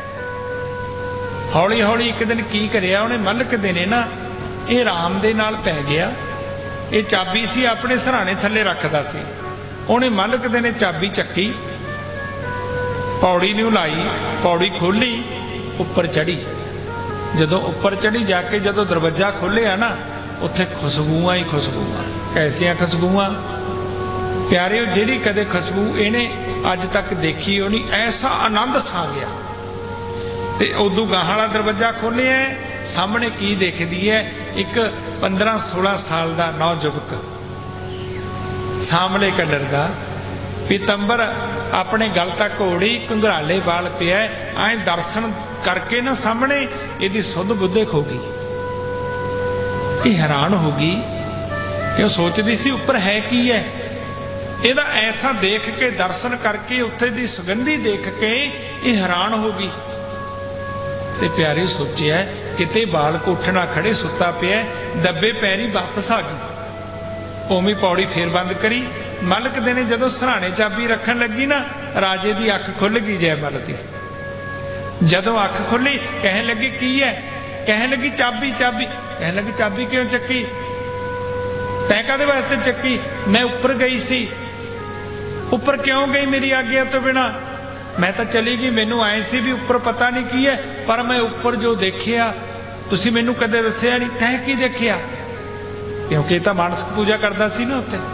हौली हौली एक दिन की करिया उहने, मलक दे ने ना ये राम दे नाल पै गया। ये चाबी सी अपने सराणे थल्ले रखदा सी, उहने मलक दे ने चाबी चक्की, पौड़ी नूं लाई, पौड़ी खोली, उपर चढ़ी। जदों उपर चढ़ी जाके जदों दरवाजा खोलिया ना, उत्थे खुशबूआं ही खुशबूआं। कैसियां खुशबूआं प्यारे, जिहड़ी कदे खुशबू इहने अज तक देखी हो नहीं, ऐसा आनंद सा गया। ते उदू गाह वाला दरवाजा खोलिया, सामने की देखदी है? एक 15-16 साल का नौजुवक, सामले कलर का, पीतंबर अपने गल तक घोड़ी, घुंघराले वाल पिया। आए दर्शन करके ना सामने यदि सुध बुद्धे खो गई। ये हैरान होगी क्यों, सोचती सी उपर है की है। ਇਹਦਾ ऐसा देख के दर्शन करके उत्थे दी सुगंधी देख के ये हैरान होगी। ते प्यारे सोचिया किते बाल कोठ ना खड़े, सुता पिया, दबे पैरी वापस आ गई। ओमी पौड़ी फिर बंद करी। मलक दे ने जदों सराणे चाबी रखन लगी ना, राजे दी अख खुल गई जयमल दी। जदों अख खुली, कहन लगी की है? कहन लगी चाबी चाबी। कहन लगी चाबी क्यों चक्की? तैं काहदे वास्ते चक्की? मैं उपर गई सी। उपर क्यों गई मेरी आग्या तो बिना? मैं तो चली गई, मैनू आए सी भी उपर पता नहीं की है, पर मैं उपर जो देखिया तुसी मैनू कदे दस्सिया नहीं। तैं की देखिया? क्योंकि तो मानसिक पूजा करता सी ना उत्ते।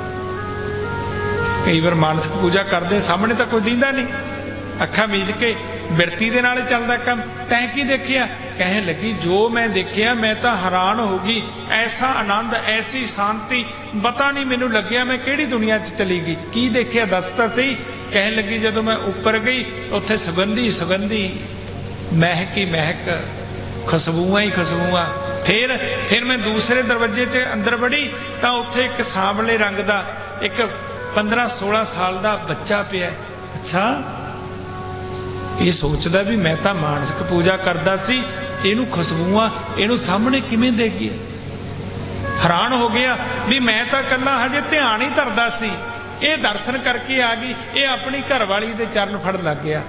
कई बार मानसिक पूजा करते सामने तो कोई दींदा नहीं, अखा मीच के बिरती दे नाल चलदा काम। तैं की देखिया? कहन लगी जो मैं देखिया मैं तो हैरान हो गई। ऐसा आनंद, ऐसी शांति, पता नहीं मैनू लग्या मैं किहड़ी दुनिया च चली गई। की देखिया दस तां सही। कहन लगी जदों मैं उपर गई उत्थे सुगंधी सुगंधी, महक ही महक, खुशबूआं ही खुशबूआं। फिर मैं दूसरे दरवाजे च अंदर वड़ी तां उत्थे एक सांवले रंग दा एक 15-16 साल का बच्चा पिया। अच्छा, ये सोचता भी मैं तो मानसिक पूजा करता सी, इनू खुशबूआं इनू सामने किवें देख गई। हैरान हो गया भी मैं तो कल्ला हजे ध्यान ही धरदा सी, ये दर्शन करके आ गई। ये अपनी घरवाली दे चरण फड़ लग गया।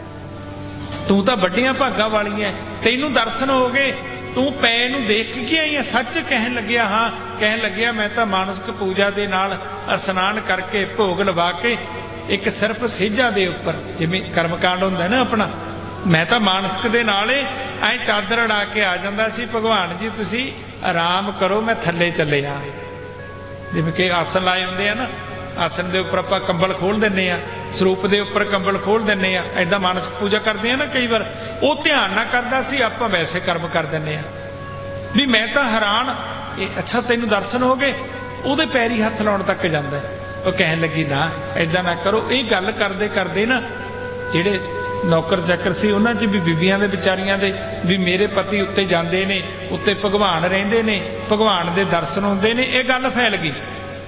तू तो बड़ियां भागा वाली है, तैनू दर्शन हो गए, तू पै नू देख के आई है सच? कहन लग्या हाँ। कहन लग्या मैं तो मानसिक पूजा दे नाल स्नान करके भोग लवा के एक सिर्फ सेजा दे उपर जिवें कर्मकांड हुंदा ना अपना, मैं तो मानसिक दे नाल ऐ चादर अड़ा के आ जांदा सी, भगवान जी तुसी आराम करो मैं थल्ले चले आ। जिवें कि आसन लाए हुंदे आ ना, आसन के उपर आपां कंबल खोल दिंदे आ, सरूप के उपर कंबल खोल दिंदे आ, ऐदां मानसिक पूजा करदे आ ना। कई बार वो ध्यान ना करदा सी, आपां वैसे कर्म कर दिंदे आ भी मैं तो हैरान। अच्छा तैनूं दर्शन हो गए? उहदे पैरी हत्थ लाउण तक जांदा है। वो कहन लगी ना ऐदां ना करो। ये गल करदे करदे ना जिहड़े नौकर चाकर सी उन्हां च भी बीबियां दे विचारियां दे भी मेरे पति उत्ते जांदे ने, उत्ते भगवान रहिंदे ने, भगवान दे दर्शन हुंदे ने। ये गल फैल गई।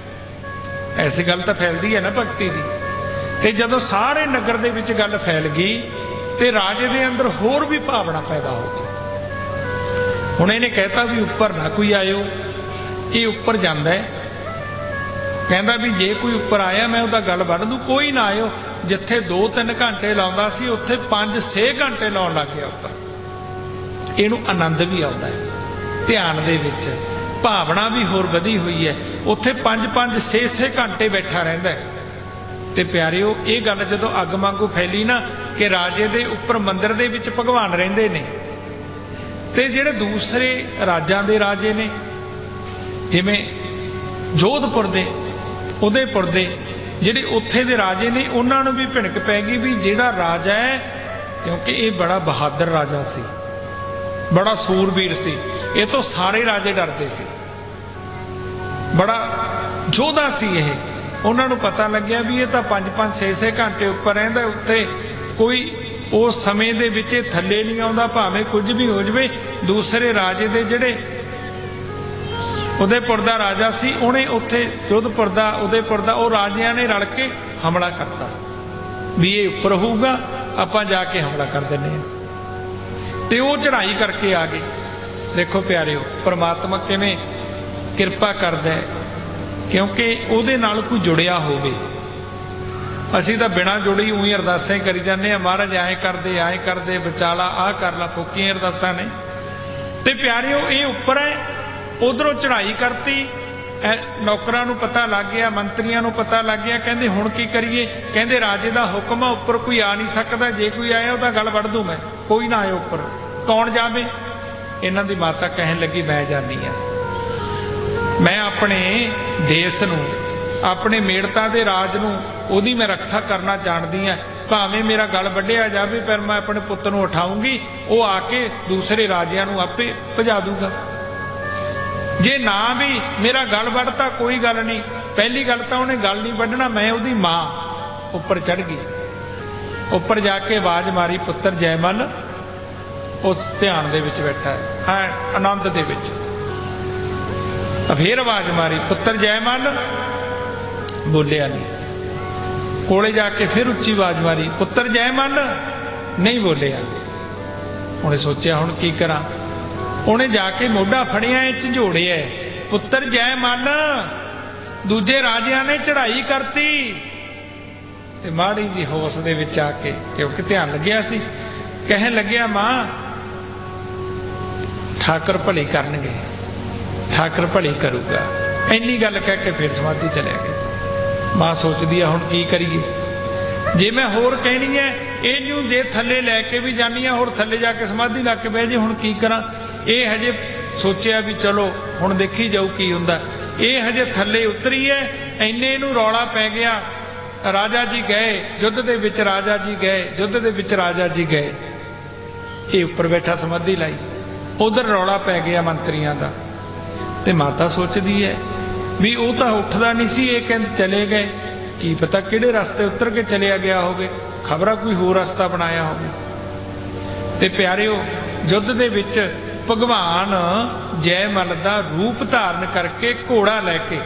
ऐसी गल तो फैलदी है ना भगती दी। ते जदों सारे नगर दे विच गल फैल गई ते राजे दे अंदर होर भी भावना पैदा हो गई। हुण इहने कहता भी उपर ना कोई आयो, ये उपर जांदा है, कहता भी जे कोई उपर आया मैं उहदा गल वढ़ दूं, कोई ना आयो। जिथे 2-3 घंटे लाउंदा सी उत्थे 5-6 घंटे लाउण लग गया उपर। इहनूं आनंद भी आउंदा है, ध्यान दे विच भावना भी होर वधी हुई है, उत्थे 5-5 6-6 घंटे बैठा रहिंदा है। ते प्यारिओ ये गल जदों अग वांगू फैली ना कि राजे दे उपर मंदिर दे विच भगवान रहिंदे ने, ते जिहड़े दूसरे राजां दे राजे ने जिवें जोधपुर दे, उदयपुर दे जिहड़े उत्थे दे राजे ने, उन्हां नूं भी भिणक पै गई भी जिहड़ा राजा है, क्योंकि ये बड़ा बहादुर राजा सी, बड़ा सूरबीर सी, ये तो सारे राजे डरदे सी, बड़ा योधा सी। ये उन्होंने पता लग्या भी ये तो 5-5 6-6 घंटे उपर रहिंदा, उत्थे कोई उस समय दे विच थल्ले नहीं आउंदा, भावें कुछ भी हो जाए। दूसरे राजे दे जिहड़े उदयपुर दा राजा सी, उन्हें उत्थे जोधपुर दा उदयपुर दा वो राजियां ने रल के हमला करता भी ये उपर होऊगा, आपां जाके हमला कर दिंदे हां, ते वो चढ़ाई करके आ गए। देखो प्यारिओ परमात्मा किवें किरपा करदा है, क्योंकि उहदे नाल कोई जुड़िया होवे। असीं तां बिना जुड़ी उही अरदासां ही करी जांदे हां, महाराज ऐ कर दे बचाला, आ कर ला, फुकीਆਂ अरदासां ने। ते प्यारिओ ये उपर है, उधरों चढ़ाई करती, नौकरां नूं पता लग गया, मंत्रियां नूं पता लग गया, कहंदे हुण की करिए, कहंदे राजे दा हुक्म है, उपर कोई आ नहीं सकदा, जे कोई आया उहदा गल वढ़ दूं मैं, कोई ना आए उपर, कौन जावे। इन्हां दी माता कहन लगी मैं जानी हां, मैं अपने देश नूं, अपने मेड़ता दे राज नूं, ओहदी मैं रक्षा करना जानदी हां, भावें मेरा गल वड्ढिया जावे पर मैं अपने पुੱਤ नूं उठाऊंगी, वो आके दूसरे राजियां नूं आपे भजा दूगा। जे ना भी मेरा गल वढ़ता कोई गल नहीं, पहली गल तो उन्हें गल नहीं वढ़ना, मैं उहदी मां उपर चढ़ गई, उपर जाके आवाज मारी पुत्र जयमल, उस ध्यान दे विच बैठा है, हाँ आनंद दे विच, फिर आवाज मारी पुत्र जयमल, बोलिया नहीं। कोले जाके फिर उच्ची आवाज मारी पुत्र जयमल, नहीं बोलिया। उन्हें सोचा हुण की करा, उन्हें जाके मोढा फड़िया झंझोड़िया पुत्र जयमल, दूजे राजियां ने चढ़ाई करती, ते माड़ी जी होश दे विच आके, क्योंकि ध्यान लग्या सी, कहन लग्या मां ठाकर भली करनगे, ठाकर भली करूगा, इन्नी गल कह के फिर समाधि चलिया गया। मां सोचदी हुण की करिए, जे मैं होर कहनी है ये जूं जे थल्ले लैके भी जानी है, होर थल्ले जाके समाधि ला के बह जे, हुण की करा। ये हजे सोचिया भी चलो हुण देखी जाऊ की हुंदा, ये हजे थल्ले उतरी है, इन्ने नूं रौला पै गया, राजा जी गए युद्ध दे विच, राजा जी गए युद्ध दे विच, राजा जी गए, ये उपर बैठा समाधि लाई, उधर रौला पै गया मंत्रियों का। ते माता सोचती है भी वो तो उठता नहीं सी, ये कहते चले गए, की पता किहड़े रास्ते उतर के चलिया गया होवे, खबरा कोई होर रास्ता बनाया होवे। ते प्यारिओ युद्ध दे विच भगवान जयमल दा रूप धारण करके घोड़ा लैके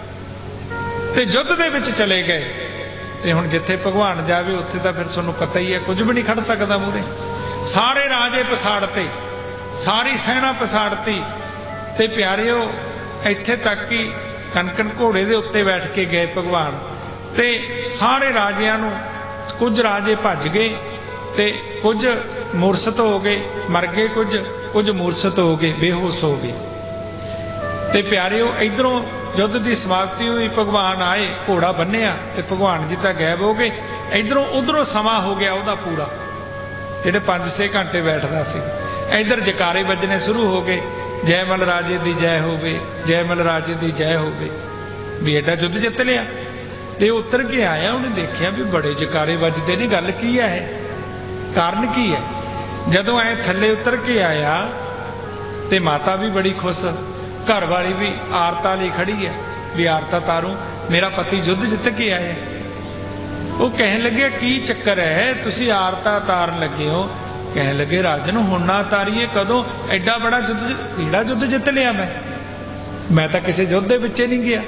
ते युद्ध दे विच चले गए। ते हुण जिथे भगवान जावे उत्थे तां फिर तुहानूं पता ही है कुछ भी नहीं खड़ सकदा मूहरे, सारे राजे पसाड़ते, सारी सैना पसाड़ती। ते प्यारिओ इत्थे तक कि कनकन घोड़े दे उत्ते बैठ के गए भगवान, ते सारे राजियां नूं, कुछ राजे भज गए ते कुछ मूर्छत हो गए, मर गए, कुछ मूर्छत हो गए, बेहोश हो गए। ते प्यारिओ इधरों युद्ध की समाप्ति हुई, भगवान आए, घोड़ा बन्निया ते भगवान जी तो गायब हो गए। इधरों उधरों समा हो गया वह पूरा, जिहड़े 5-6 घंटे बैठदा सी, इधर जकारे बजने शुरू हो गए, जयमल राजे दी जय होवे, जयमल राजे दी जय होवे, भी एडा युद्ध जित लिया। ते उतर के आया, उन्हें देखिया भी बड़े जकारे बजते ने, गल की है, कारण की है। जदों आए थल्ले उतर के आया ते माता भी बड़ी खुश, घर वाली भी आरता ली खड़ी है भी आरता तारूं, मेरा पति युद्ध जित के आया। वो कहन लगे की चक्कर है, तुसी आरता तारन लगे हो? कहन लगे राजन हुण ना तारीए, कदों एडा बड़ा युद्ध, किहड़ा युद्ध जित लिया मैं तो किसी युद्ध दे विच नहीं गया।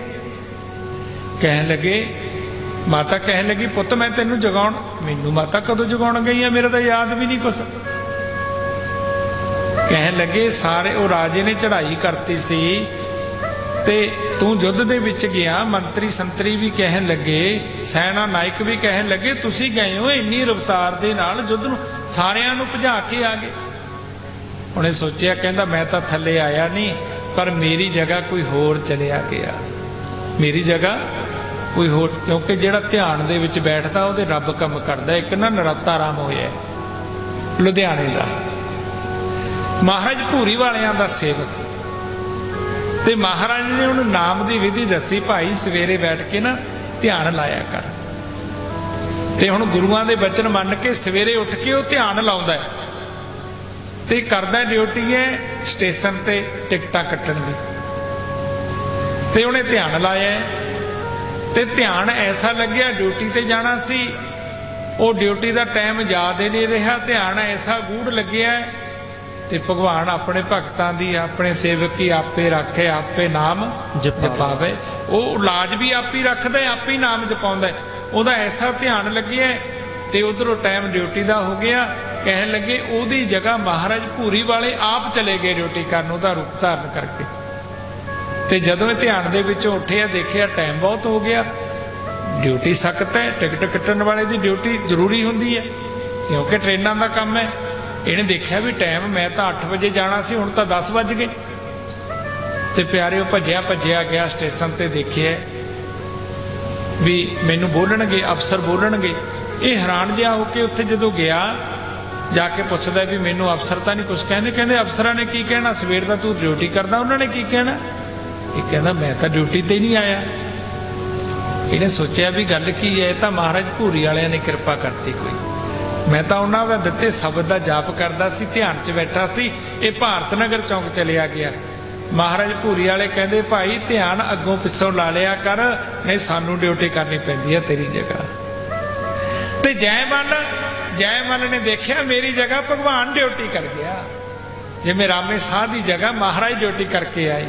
कहन लगे, माता कहन लगी पुत मैं तेनू जगाउण, मैनू माता कदों जगाउण गई है, मेरा तो याद भी नहीं कुछ। ਕਹਿਣ ਲੱਗੇ ਸਾਰੇ ਉਹ ਰਾਜੇ ਨੇ ਚੜ੍ਹਾਈ ਕਰਤੀ ਸੀ ਤੇ ਤੂੰ ਯੁੱਧ ਦੇ ਵਿੱਚ ਗਿਆ, ਮੰਤਰੀ ਸੰਤਰੀ ਵੀ ਕਹਿਣ ਲੱਗੇ, ਸੈਨਾ ਨਾਇਕ ਵੀ ਕਹਿਣ ਲੱਗੇ ਤੁਸੀਂ ਗਏ ਹੋ ਇੰਨੀ ਰਫ਼ਤਾਰ ਦੇ ਨਾਲ ਯੁੱਧ ਨੂੰ, ਸਾਰਿਆਂ ਨੂੰ ਭਜਾ ਕੇ ਆ ਗਏ। ਉਹਨੇ ਸੋਚਿਆ, ਕਹਿੰਦਾ ਮੈਂ ਤਾਂ ਥੱਲੇ ਆਇਆ ਨਹੀਂ, ਪਰ ਮੇਰੀ ਜਗ੍ਹਾ ਕੋਈ ਹੋਰ ਚਲਿਆ ਗਿਆ, ਮੇਰੀ ਜਗ੍ਹਾ ਕੋਈ ਹੋਰ, ਕਿਉਂਕਿ ਜਿਹੜਾ ਧਿਆਨ ਦੇ ਵਿੱਚ ਬੈਠਦਾ ਉਹਦੇ ਰੱਬ ਕੰਮ ਕਰਦਾ। ਇੱਕ ਨਾ ਨਰਾਤਾ ਆਰਾਮ ਹੋਇਆ ਲੁਧਿਆਣੇ ਦਾ, ਮਹਾਰਾਜ ਭੂਰੀ ਵਾਲਿਆਂ ਦਾ ਸੇਵਕ, ਤੇ ਮਹਾਰਾਜ ਨੇ ਉਹਨੂੰ ਨਾਮ ਦੀ ਵਿਧੀ ਦੱਸੀ, ਭਾਈ ਸਵੇਰੇ ਬੈਠ ਕੇ ਨਾ ਧਿਆਨ ਲਾਇਆ ਕਰ। ਤੇ ਹੁਣ ਗੁਰੂਆਂ ਦੇ ਬਚਨ ਮੰਨ ਕੇ ਸਵੇਰੇ ਉੱਠ ਕੇ ਉਹ ਧਿਆਨ ਲਾਉਂਦਾ ਹੈ ਤੇ ਕਰਦਾ ਡਿਊਟੀ ਹੈ ਸਟੇਸ਼ਨ ਤੇ ਟਿਕਟਾਂ ਕੱਟਣ ਦੀ। ਤੇ ਉਹਨੇ ਧਿਆਨ ਲਾਇਆ ਤੇ ਧਿਆਨ ਐਸਾ ਲੱਗਿਆ ਡਿਊਟੀ ਤੇ ਜਾਣਾ ਸੀ, ਉਹ ਡਿਊਟੀ ਦਾ ਟਾਈਮ ਯਾਦ ਹੀ ਨਹੀਂ ਰਿਹਾ, ਧਿਆਨ ਐਸਾ ਗੂੜ ਲੱਗਿਆ ਤੇ ਭਗਵਾਨ ਆਪਣੇ ਭਗਤਾਂ ਦੀ, ਆਪਣੇ ਸੇਵਕ ਹੀ ਆਪੇ ਰੱਖੇ, ਆਪੇ ਨਾਮ ਜਪਾਵੇ। ਉਹ ਲਾਜ ਵੀ ਆਪ ਹੀ ਰੱਖਦਾ, ਆਪ ਹੀ ਨਾਮ ਜਪਾਉਂਦਾ, ਉਹਦਾ ਐਸਾ ਧਿਆਨ ਲੱਗਿਆ। ਤੇ ਉਧਰੋਂ ਟਾਈਮ ਡਿਊਟੀ ਦਾ ਹੋ ਗਿਆ, ਕਹਿਣ ਲੱਗੇ ਉਹਦੀ ਜਗ੍ਹਾ ਮਹਾਰਾਜ ਭੂਰੀ ਵਾਲੇ ਆਪ ਚਲੇ ਗਏ ਡਿਊਟੀ ਕਰਨ, ਉਹਦਾ ਰੂਪ ਧਾਰਨ ਕਰਕੇ। ਤੇ ਜਦੋਂ ਇਹ ਧਿਆਨ ਦੇ ਵਿੱਚੋਂ ਉੱਠਿਆ, ਦੇਖਿਆ ਟਾਈਮ ਬਹੁਤ ਹੋ ਗਿਆ, ਡਿਊਟੀ ਸਖਤ ਹੈ, ਟਿਕਟ ਕੱਟਣ ਵਾਲੇ ਦੀ ਡਿਊਟੀ ਜ਼ਰੂਰੀ ਹੁੰਦੀ ਹੈ ਕਿਉਂਕਿ ਟ੍ਰੇਨਾਂ ਦਾ ਕੰਮ ਹੈ। ਇਹਨੇ ਦੇਖਿਆ ਵੀ ਟਾਈਮ, ਮੈਂ ਤਾਂ 8 ਵਜੇ ਜਾਣਾ ਸੀ, ਹੁਣ ਤਾਂ 10 ਵੱਜ ਗਏ। ਤੇ ਪਿਆਰਿਓ ਭੱਜਿਆ ਗਿਆ ਸਟੇਸ਼ਨ ਤੇ, ਦੇਖਿਆ ਵੀ ਮੈਨੂੰ ਬੋਲਣਗੇ, ਅਫਸਰ ਬੋਲਣਗੇ। ਇਹ ਹੈਰਾਨ ਜਿਹਾ ਹੋ ਕੇ ਉੱਥੇ ਜਦੋਂ ਗਿਆ, ਜਾ ਕੇ ਪੁੱਛਦਾ ਵੀ ਮੈਨੂੰ ਅਫਸਰ ਤਾਂ ਨਹੀਂ ਕੁਛ ਕਹਿੰਦੇ। ਕਹਿੰਦੇ ਅਫਸਰਾਂ ਨੇ ਕੀ ਕਹਿਣਾ, ਸਵੇਰ ਦਾ ਤੂੰ ਡਿਊਟੀ ਕਰਦਾ, ਉਹਨਾਂ ਨੇ ਕੀ ਕਹਿਣਾ। ਇਹ ਕਹਿੰਦਾ ਮੈਂ ਤਾਂ ਡਿਊਟੀ ਤੇ ਨਹੀਂ ਆਇਆ। ਇਹਨੇ ਸੋਚਿਆ ਵੀ ਗੱਲ ਕੀ ਹੈ, ਇਹ ਤਾਂ ਮਹਾਰਾਜ ਭੂਰੀ ਵਾਲਿਆਂ ਨੇ ਕਿਰਪਾ ਕਰਤੀ ਕੋਈ, ਮੈਂ ਤਾਂ ਉਹਨਾਂ ਦਾ ਦਿੱਤੇ ਸ਼ਬਦ ਦਾ ਜਾਪ ਕਰਦਾ ਸੀ, ਧਿਆਨ 'ਚ ਬੈਠਾ ਸੀ, ਇਹ ਭਾਰਤ ਨਗਰ ਚੌਂਕ ਚਲਿਆ ਗਿਆ। ਮਹਾਰਾਜ ਭੂਰੀ ਵਾਲੇ ਕਹਿੰਦੇ ਭਾਈ ਧਿਆਨ ਅੱਗੋਂ ਪਿੱਛੋਂ ਲਾ ਲਿਆ ਕਰ, ਨਹੀਂ ਸਾਨੂੰ ਡਿਊਟੀ ਕਰਨੀ ਪੈਂਦੀ ਹੈ ਤੇਰੀ ਜਗ੍ਹਾ। ਤੇ ਜੈਮਲ ਨੇ ਦੇਖਿਆ ਮੇਰੀ ਜਗ੍ਹਾ ਭਗਵਾਨ ਡਿਊਟੀ ਕਰ ਗਿਆ, ਜਿਵੇਂ ਰਾਮੇ ਸਾਹ ਦੀ ਜਗ੍ਹਾ ਮਹਾਰਾਜ ਡਿਊਟੀ ਕਰਕੇ ਆਏ।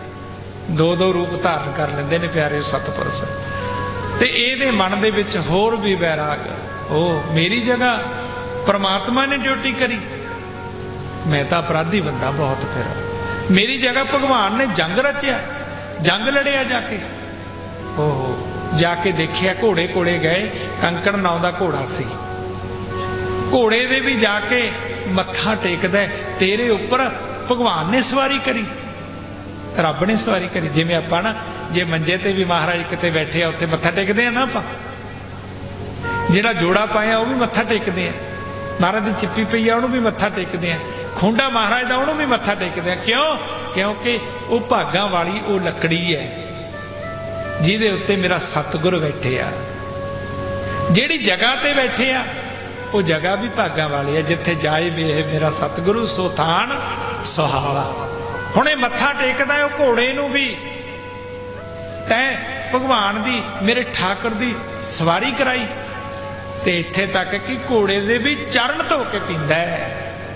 ਦੋ ਰੂਪ ਧਾਰਨ ਕਰ ਲੈਂਦੇ ਨੇ ਪਿਆਰੇ ਸਤਿਪੁਰਸ਼। ਤੇ ਇਹਦੇ ਮਨ ਦੇ ਵਿੱਚ ਹੋਰ ਵੀ ਵੈਰਾਗ, ਉਹ ਮੇਰੀ ਜਗ੍ਹਾ ਪਰਮਾਤਮਾ ਨੇ ਡਿਊਟੀ ਕਰੀ, ਮੈਂ ਤਾਂ ਅਪਰਾਧੀ ਬੰਦਾ ਬਹੁਤ, ਫਿਰ ਮੇਰੀ ਜਗ੍ਹਾ ਭਗਵਾਨ ਨੇ ਜੰਗ ਰਚਿਆ, ਜੰਗ ਲੜਿਆ ਜਾ ਕੇ। ਉਹ ਜਾ ਕੇ ਦੇਖਿਆ, ਘੋੜੇ ਕੋਲੇ ਗਏ, ਕੰਕਣ ਨਾਂ ਦਾ ਘੋੜਾ ਸੀ, ਘੋੜੇ ਦੇ ਵੀ ਜਾ ਕੇ ਮੱਥਾ ਟੇਕਦਾ, ਤੇਰੇ ਉੱਪਰ ਭਗਵਾਨ ਨੇ ਸਵਾਰੀ ਕਰੀ, ਰੱਬ ਨੇ ਸਵਾਰੀ ਕਰੀ। ਜਿਵੇਂ ਆਪਾਂ ਨਾ ਜੇ ਮੰਜੇ ਤੇ ਵੀ ਮਹਾਰਾਜ ਕਿਤੇ ਬੈਠੇ ਆ, ਉੱਥੇ ਮੱਥਾ ਟੇਕਦੇ ਆ ਨਾ ਆਪਾਂ, ਜਿਹੜਾ ਜੋੜਾ ਪਾਇਆ ਉਹ ਵੀ ਮੱਥਾ ਟੇਕਦੇ ਆ, ਮਹਾਰਾਜ ਦੀ ਚਿੱਪੀ ਪਈ ਆ ਉਹਨੂੰ ਵੀ ਮੱਥਾ ਟੇਕਦੇ ਆ, ਖੁੰਡਾ ਮਹਾਰਾਜ ਦਾ ਉਹਨੂੰ ਵੀ ਮੱਥਾ ਟੇਕਦੇ ਆ। ਕਿਉਂ? ਕਿਉਂਕਿ ਉਹ ਭਾਗਾਂ ਵਾਲੀ ਉਹ ਲੱਕੜੀ ਹੈ ਜਿਹਦੇ ਉੱਤੇ ਮੇਰਾ ਸਤਿਗੁਰ ਬੈਠੇ ਆ, ਜਿਹੜੀ ਜਗ੍ਹਾ ਤੇ ਬੈਠੇ ਆ ਉਹ ਜਗ੍ਹਾ ਵੀ ਭਾਗਾਂ ਵਾਲੀ ਹੈ, ਜਿੱਥੇ ਜਾਏ ਵੇ ਮੇਰਾ ਸਤਿਗੁਰੂ ਸੋ ਥਾਨ ਸੁਹਾਵਾ। ਹੁਣ ਇਹ ਮੱਥਾ ਟੇਕਦਾ ਉਹ ਘੋੜੇ ਨੂੰ ਵੀ, ਤੈਂ ਭਗਵਾਨ ਦੀ, ਮੇਰੇ ਠਾਕੁਰ ਦੀ ਸਵਾਰੀ ਕਰਾਈ, ਤੇ ਇੱਥੇ ਤੱਕ ਕਿ ਘੋੜੇ ਦੇ ਵੀ ਚਰਨ ਧੋ ਕੇ ਪੀਂਦਾ ਹੈ।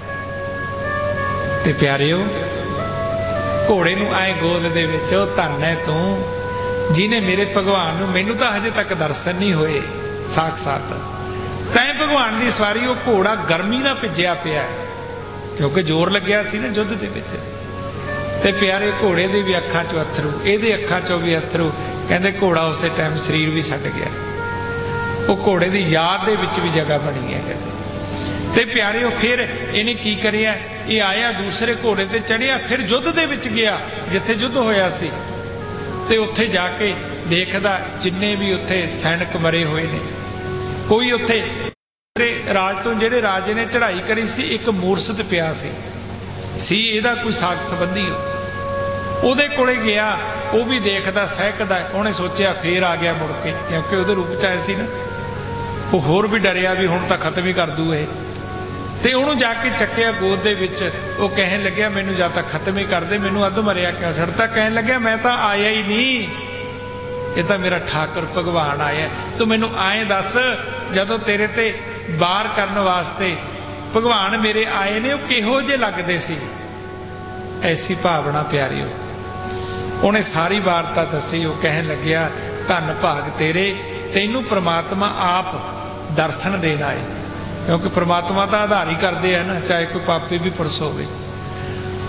ਤੇ ਪਿਆਰਿਓ ਘੋੜੇ ਨੂੰ ਆਏ ਗੋਦ ਦੇ ਵਿੱਚ, ਉਹ ਧੰਨ ਹੈ ਤੂੰ ਜਿਹਨੇ ਮੇਰੇ ਭਗਵਾਨ ਨੂੰ, ਮੈਨੂੰ ਤਾਂ ਹਜੇ ਤੱਕ ਦਰਸ਼ਨ ਨਹੀਂ ਹੋਏ ਸਾਖਸਾਤ, ਤੈਂ ਭਗਵਾਨ ਦੀ ਸਵਾਰੀ। ਉਹ ਘੋੜਾ ਗਰਮੀ ਨਾਲ ਭਿੱਜਿਆ ਪਿਆ ਕਿਉਂਕਿ ਜ਼ੋਰ ਲੱਗਿਆ ਸੀ ਨਾ ਯੁੱਧ ਦੇ ਵਿੱਚ। ਤੇ ਪਿਆਰੇ ਘੋੜੇ ਦੀ ਵੀ ਅੱਖਾਂ 'ਚੋਂ ਅਥਰੂ, ਇਹਦੇ ਅੱਖਾਂ 'ਚੋਂ ਵੀ ਅਥਰੂ। ਕਹਿੰਦੇ ਘੋੜਾ ਉਸੇ ਟਾਈਮ ਸਰੀਰ ਵੀ ਛੱਡ ਗਿਆ, ਉਹ ਘੋੜੇ ਦੀ ਯਾਦ ਦੇ ਵਿੱਚ ਵੀ ਜਗ੍ਹਾ ਬਣੀ ਹੈ। ਤੇ ਪਿਆਰਿਓ ਫਿਰ ਇਹਨੇ ਕੀ ਕਰਿਆ, ਇਹ ਆਇਆ ਦੂਸਰੇ ਘੋੜੇ ਤੇ ਚੜਿਆ, ਫਿਰ ਯੁੱਧ ਦੇ ਵਿੱਚ ਗਿਆ ਜਿੱਥੇ ਯੁੱਧ ਹੋਇਆ ਸੀ, ਤੇ ਉੱਥੇ ਜਾ ਕੇ ਦੇਖਦਾ ਜਿੰਨੇ ਵੀ ਉੱਥੇ ਸੈਨਿਕ ਮਰੇ ਹੋਏ ਨੇ, ਕੋਈ ਉੱਥੇ ਰਾਜ ਤੋਂ, ਜਿਹੜੇ ਰਾਜੇ ਨੇ ਚੜ੍ਹਾਈ ਕਰੀ ਸੀ, ਇੱਕ ਮੂਰਛਿਤ ਪਿਆ ਸੀ ਇਹਦਾ ਕੋਈ ਸਾਕ ਸੰਬੰਧੀ, ਉਹਦੇ ਕੋਲੇ ਗਿਆ, ਉਹ ਵੀ ਦੇਖਦਾ ਸਹਿਕਦਾ। ਉਹਨੇ ਸੋਚਿਆ ਫੇਰ ਆ ਗਿਆ ਮੁੜ ਕੇ, ਕਿਉਂਕਿ ਉਹਦੇ ਰੂਪ 'ਚ ਆਇਆ ਸੀ ਨਾ, ਉਹ ਹੋਰ ਵੀ ਡਰਿਆ ਵੀ ਹੁਣ ਤਾਂ ਖਤਮ ਹੀ ਕਰ ਦੂ ਇਹ। ਤੇ ਉਹਨੂੰ ਜਾ ਕੇ ਚੱਕਿਆ ਗੋਦ ਦੇ ਵਿੱਚ, ਉਹ ਕਹਿਣ ਲੱਗਿਆ ਮੈਨੂੰ ਜਾਂ ਤਾਂ ਖਤਮ ਹੀ ਕਰ ਦੇ, ਮੈਨੂੰ ਅੱਧ ਮਰਿਆ ਕਿਉਂ ਛੱਡਤਾ। ਕਹਿਣ ਲੱਗਿਆ ਮੈਂ ਤਾਂ ਆਇਆ ਹੀ ਨਹੀਂ, ਇਹ ਤਾਂ ਮੇਰਾ ਠਾਕੁਰ ਭਗਵਾਨ ਆਇਆ, ਤੂੰ ਮੈਨੂੰ ਆਏ ਦੱਸ ਜਦੋਂ ਤੇਰੇ ਤੇ ਵਾਰ ਕਰਨ ਵਾਸਤੇ ਭਗਵਾਨ ਮੇਰੇ ਆਏ ਨੇ, ਉਹ ਕਿਹੋ ਜਿਹੇ ਲੱਗਦੇ ਸੀ। ਐਸੀ ਭਾਵਨਾ ਪਿਆਰਿਓ, ਉਹਨੇ ਸਾਰੀ ਵਾਰਤਾ ਦੱਸੀ। ਉਹ ਕਹਿਣ ਲੱਗਿਆ ਧੰਨ ਭਾਗ ਤੇਰੇ, ਤੈਨੂੰ ਪ੍ਰਮਾਤਮਾ ਆਪ ਦਰਸ਼ਨ ਦੇਣ ਆਏ, ਕਿਉਂਕਿ ਪ੍ਰਮਾਤਮਾ ਤਾਂ ਆਧਾਰ ਹੀ ਕਰਦੇ ਆ ਨਾ, ਚਾਹੇ ਕੋਈ ਪਾਪੀ ਵੀ ਪੁਰਸ਼ ਹੋਵੇ।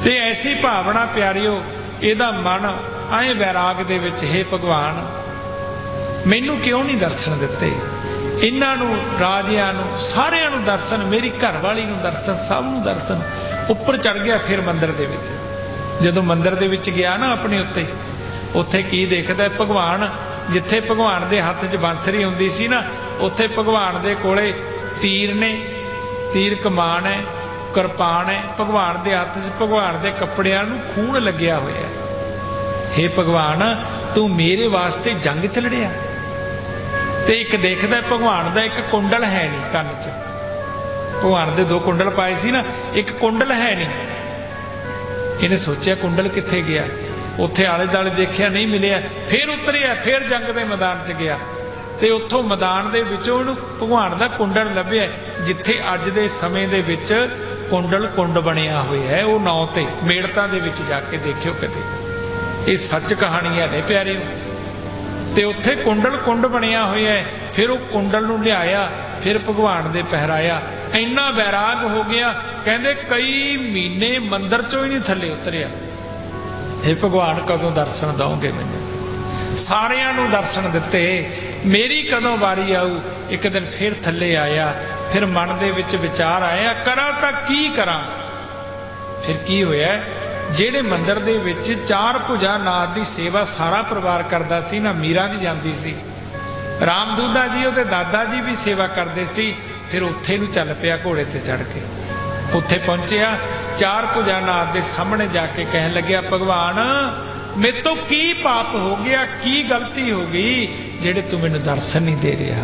ਤੇ ਐਸੀ ਭਾਵਨਾ ਪਿਆਰਿਓ, ਇਹਦਾ ਮਨ ਐਂ ਵੈਰਾਗ ਦੇ ਵਿੱਚ, हे ਭਗਵਾਨ ਮੈਨੂੰ ਕਿਉਂ ਨਹੀਂ ਦਰਸ਼ਨ ਦਿੱਤੇ? ਇਹਨਾਂ ਨੂੰ, ਰਾਜਿਆਂ ਨੂੰ, ਸਾਰਿਆਂ ਨੂੰ ਦਰਸ਼ਨ, ਮੇਰੀ ਘਰਵਾਲੀ ਨੂੰ ਦਰਸ਼ਨ, ਸਭ ਨੂੰ ਦਰਸ਼ਨ। ਉੱਪਰ ਚੜ ਗਿਆ ਫਿਰ ਮੰਦਿਰ ਦੇ ਵਿੱਚ। ਜਦੋਂ ਮੰਦਿਰ ਦੇ ਵਿੱਚ ਗਿਆ ਨਾ ਆਪਣੇ ਉੱਤੇ, ਉੱਥੇ ਕੀ ਦੇਖਦਾ ਭਗਵਾਨ? ਜਿੱਥੇ ਭਗਵਾਨ ਦੇ ਹੱਥ 'ਚ ਬਾਂਸਰੀ ਹੁੰਦੀ ਸੀ ਨਾ, ਉੱਥੇ ਭਗਵਾਨ ਦੇ ਕੋਲੇ ਤੀਰ ਨੇ, ਤੀਰ ਕਮਾਨ ਹੈ, ਕਿਰਪਾਨ ਹੈ ਭਗਵਾਨ ਦੇ ਹੱਥ 'ਚ। ਭਗਵਾਨ ਦੇ ਕੱਪੜਿਆਂ ਨੂੰ ਖੂਨ ਲੱਗਿਆ ਹੋਇਆ। हे ਭਗਵਾਨ ਤੂੰ ਮੇਰੇ ਵਾਸਤੇ ਜੰਗ 'ਚ ਲੜਿਆ? ਤੇ ਇੱਕ ਦੇਖਦਾ ਭਗਵਾਨ ਦਾ ਇੱਕ ਕੁੰਡਲ ਹੈ ਨਹੀਂ ਕੰਨ 'ਚ। ਭਗਵਾਨ ਦੇ 2 ਕੁੰਡਲ ਪਾਏ ਸੀ ਨਾ, ਇੱਕ ਕੁੰਡਲ ਹੈ ਨਹੀਂ। ਇਹਨੇ ਸੋਚਿਆ ਕੁੰਡਲ ਕਿੱਥੇ ਗਿਆ? ਉੱਥੇ ਆਲੇ ਦੁਆਲੇ ਦੇਖਿਆ, ਨਹੀਂ ਮਿਲਿਆ। ਫਿਰ ਉਤਰਿਆ, ਫਿਰ ਜੰਗ ਦੇ ਮੈਦਾਨ 'ਚ ਗਿਆ ਤੇ ਉੱਥੋਂ ਮੈਦਾਨ ਦੇ ਵਿੱਚੋਂ ਉਹਨੂੰ ਭਗਵਾਨ ਦਾ ਕੁੰਡਲ ਲੱਭਿਆ, ਜਿੱਥੇ ਅੱਜ ਦੇ ਸਮੇਂ ਦੇ ਵਿੱਚ ਕੁੰਡਲ ਕੁੰਡ ਬਣਿਆ ਹੋਇਆ ਹੈ। ਉਹ ਨੌ ਤੇ ਮੇੜਤਾਂ ਦੇ ਵਿੱਚ ਜਾ ਕੇ ਦੇਖਿਓ ਕਦੇ, ਇਹ ਸੱਚ ਕਹਾਣੀਆਂ ਨੇ ਪਿਆਰਿਓ। ਤੇ ਉੱਥੇ ਕੁੰਡਲ ਕੁੰਡ ਬਣਿਆ ਹੋਇਆ ਹੈ। ਫਿਰ ਉਹ ਕੁੰਡਲ ਨੂੰ ਲਿਆਇਆ, ਫਿਰ ਭਗਵਾਨ ਦੇ ਪਹਿਰਾਇਆ। ਇੰਨਾ ਵੈਰਾਗ ਹੋ ਗਿਆ, ਕਹਿੰਦੇ ਕਈ ਮਹੀਨੇ ਮੰਦਿਰ 'ਚੋਂ ਹੀ ਨਹੀਂ ਥੱਲੇ ਉਤਰਿਆ। हे ਭਗਵਾਨ ਕਦੋਂ ਦਰਸ਼ਨ ਦਓਗੇ ਮੈਨੂੰ? ਸਾਰਿਆਂ ਨੂੰ ਦਰਸ਼ਨ ਦਿੱਤੇ, ਮੇਰੀ ਕਦੋਂ ਵਾਰੀ ਆਊ? ਇੱਕ ਦਿਨ ਫਿਰ ਥੱਲੇ ਆਇਆ। ਫਿਰ ਮਨ ਦੇ ਵਿੱਚ ਵਿਚਾਰ ਆਇਆ, ਕਰਾਂ ਤਾਂ ਕੀ ਕਰਾਂ? ਫਿਰ ਕੀ ਹੋਇਆ? ਜਿਹੜੇ ਮੰਦਿਰ ਦੇ ਵਿੱਚ 4 ਭੁਜਾ ਨਾਥ ਦੀ ਸੇਵਾ ਸਾਰਾ ਪਰਿਵਾਰ ਕਰਦਾ ਸੀ ਨਾ, ਮੀਰਾ ਵੀ ਜਾਂਦੀ ਸੀ, ਰਾਮਦੂਦਾ ਜੀ ਉਹਦੇ ਦਾਦਾ ਜੀ ਵੀ ਸੇਵਾ ਕਰਦੇ ਸੀ। ਫਿਰ ਉੱਥੇ ਨੂੰ ਚੱਲ ਪਿਆ ਘੋੜੇ ਤੇ ਚੜ੍ਹ ਕੇ। ਉੱਥੇ ਪਹੁੰਚਿਆ, 4 ਭੁਜਾ ਨਾਥ ਦੇ ਸਾਹਮਣੇ ਜਾ ਕੇ ਕਹਿਣ ਲੱਗਿਆ, ਭਗਵਾਨ ਮੇਰੇ ਤੋਂ ਕੀ ਪਾਪ ਹੋ ਗਿਆ, ਕੀ ਗਲਤੀ ਹੋ ਗਈ ਜਿਹੜੇ ਤੂੰ ਮੈਨੂੰ ਦਰਸ਼ਨ ਨਹੀਂ ਦੇ ਰਿਹਾ?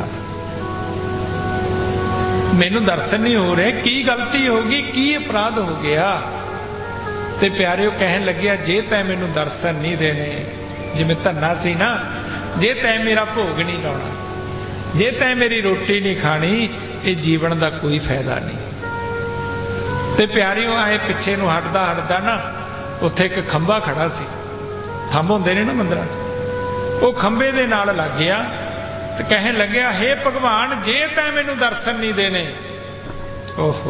ਮੈਨੂੰ ਦਰਸ਼ਨ ਨਹੀਂ ਹੋ ਰਹੇ, ਕੀ ਗਲਤੀ ਹੋ ਗਈ, ਕੀ ਅਪਰਾਧ ਹੋ ਗਿਆ? ਤੇ ਪਿਆਰਿਓ ਕਹਿਣ ਲੱਗਿਆ, ਜੇ ਤੈਂ ਮੈਨੂੰ ਦਰਸ਼ਨ ਨਹੀਂ ਦੇਣੇ, ਜਿਵੇਂ ਧੰਨਾ ਸੀ ਨਾ, ਜੇ ਤੈਂ ਮੇਰਾ ਭੋਗ ਨਹੀਂ ਲਾਉਣਾ, ਜੇ ਤੈਂ ਮੇਰੀ ਰੋਟੀ ਨਹੀਂ ਖਾਣੀ, ਇਹ ਜੀਵਨ ਦਾ ਕੋਈ ਫਾਇਦਾ ਨਹੀਂ। ਤੇ ਪਿਆਰਿਓ ਆਏ ਪਿੱਛੇ ਨੂੰ ਹਟਦਾ ਹਟਦਾ ਨਾ, ਉੱਥੇ ਇੱਕ ਖੰਭਾ ਖੜਾ ਸੀ। ਥੰਮ ਹੁੰਦੇ ਨੇ ਨਾ ਮੰਦਿਰਾਂ 'ਚ, ਉਹ ਖੰਭੇ ਦੇ ਨਾਲ ਲੱਗ ਗਿਆ ਤੇ ਕਹਿਣ ਲੱਗਿਆ, हे ਭਗਵਾਨ ਜੇ ਤੈਂ ਮੈਨੂੰ ਦਰਸ਼ਨ ਨਹੀਂ ਦੇਣੇ। ਓਹੋ,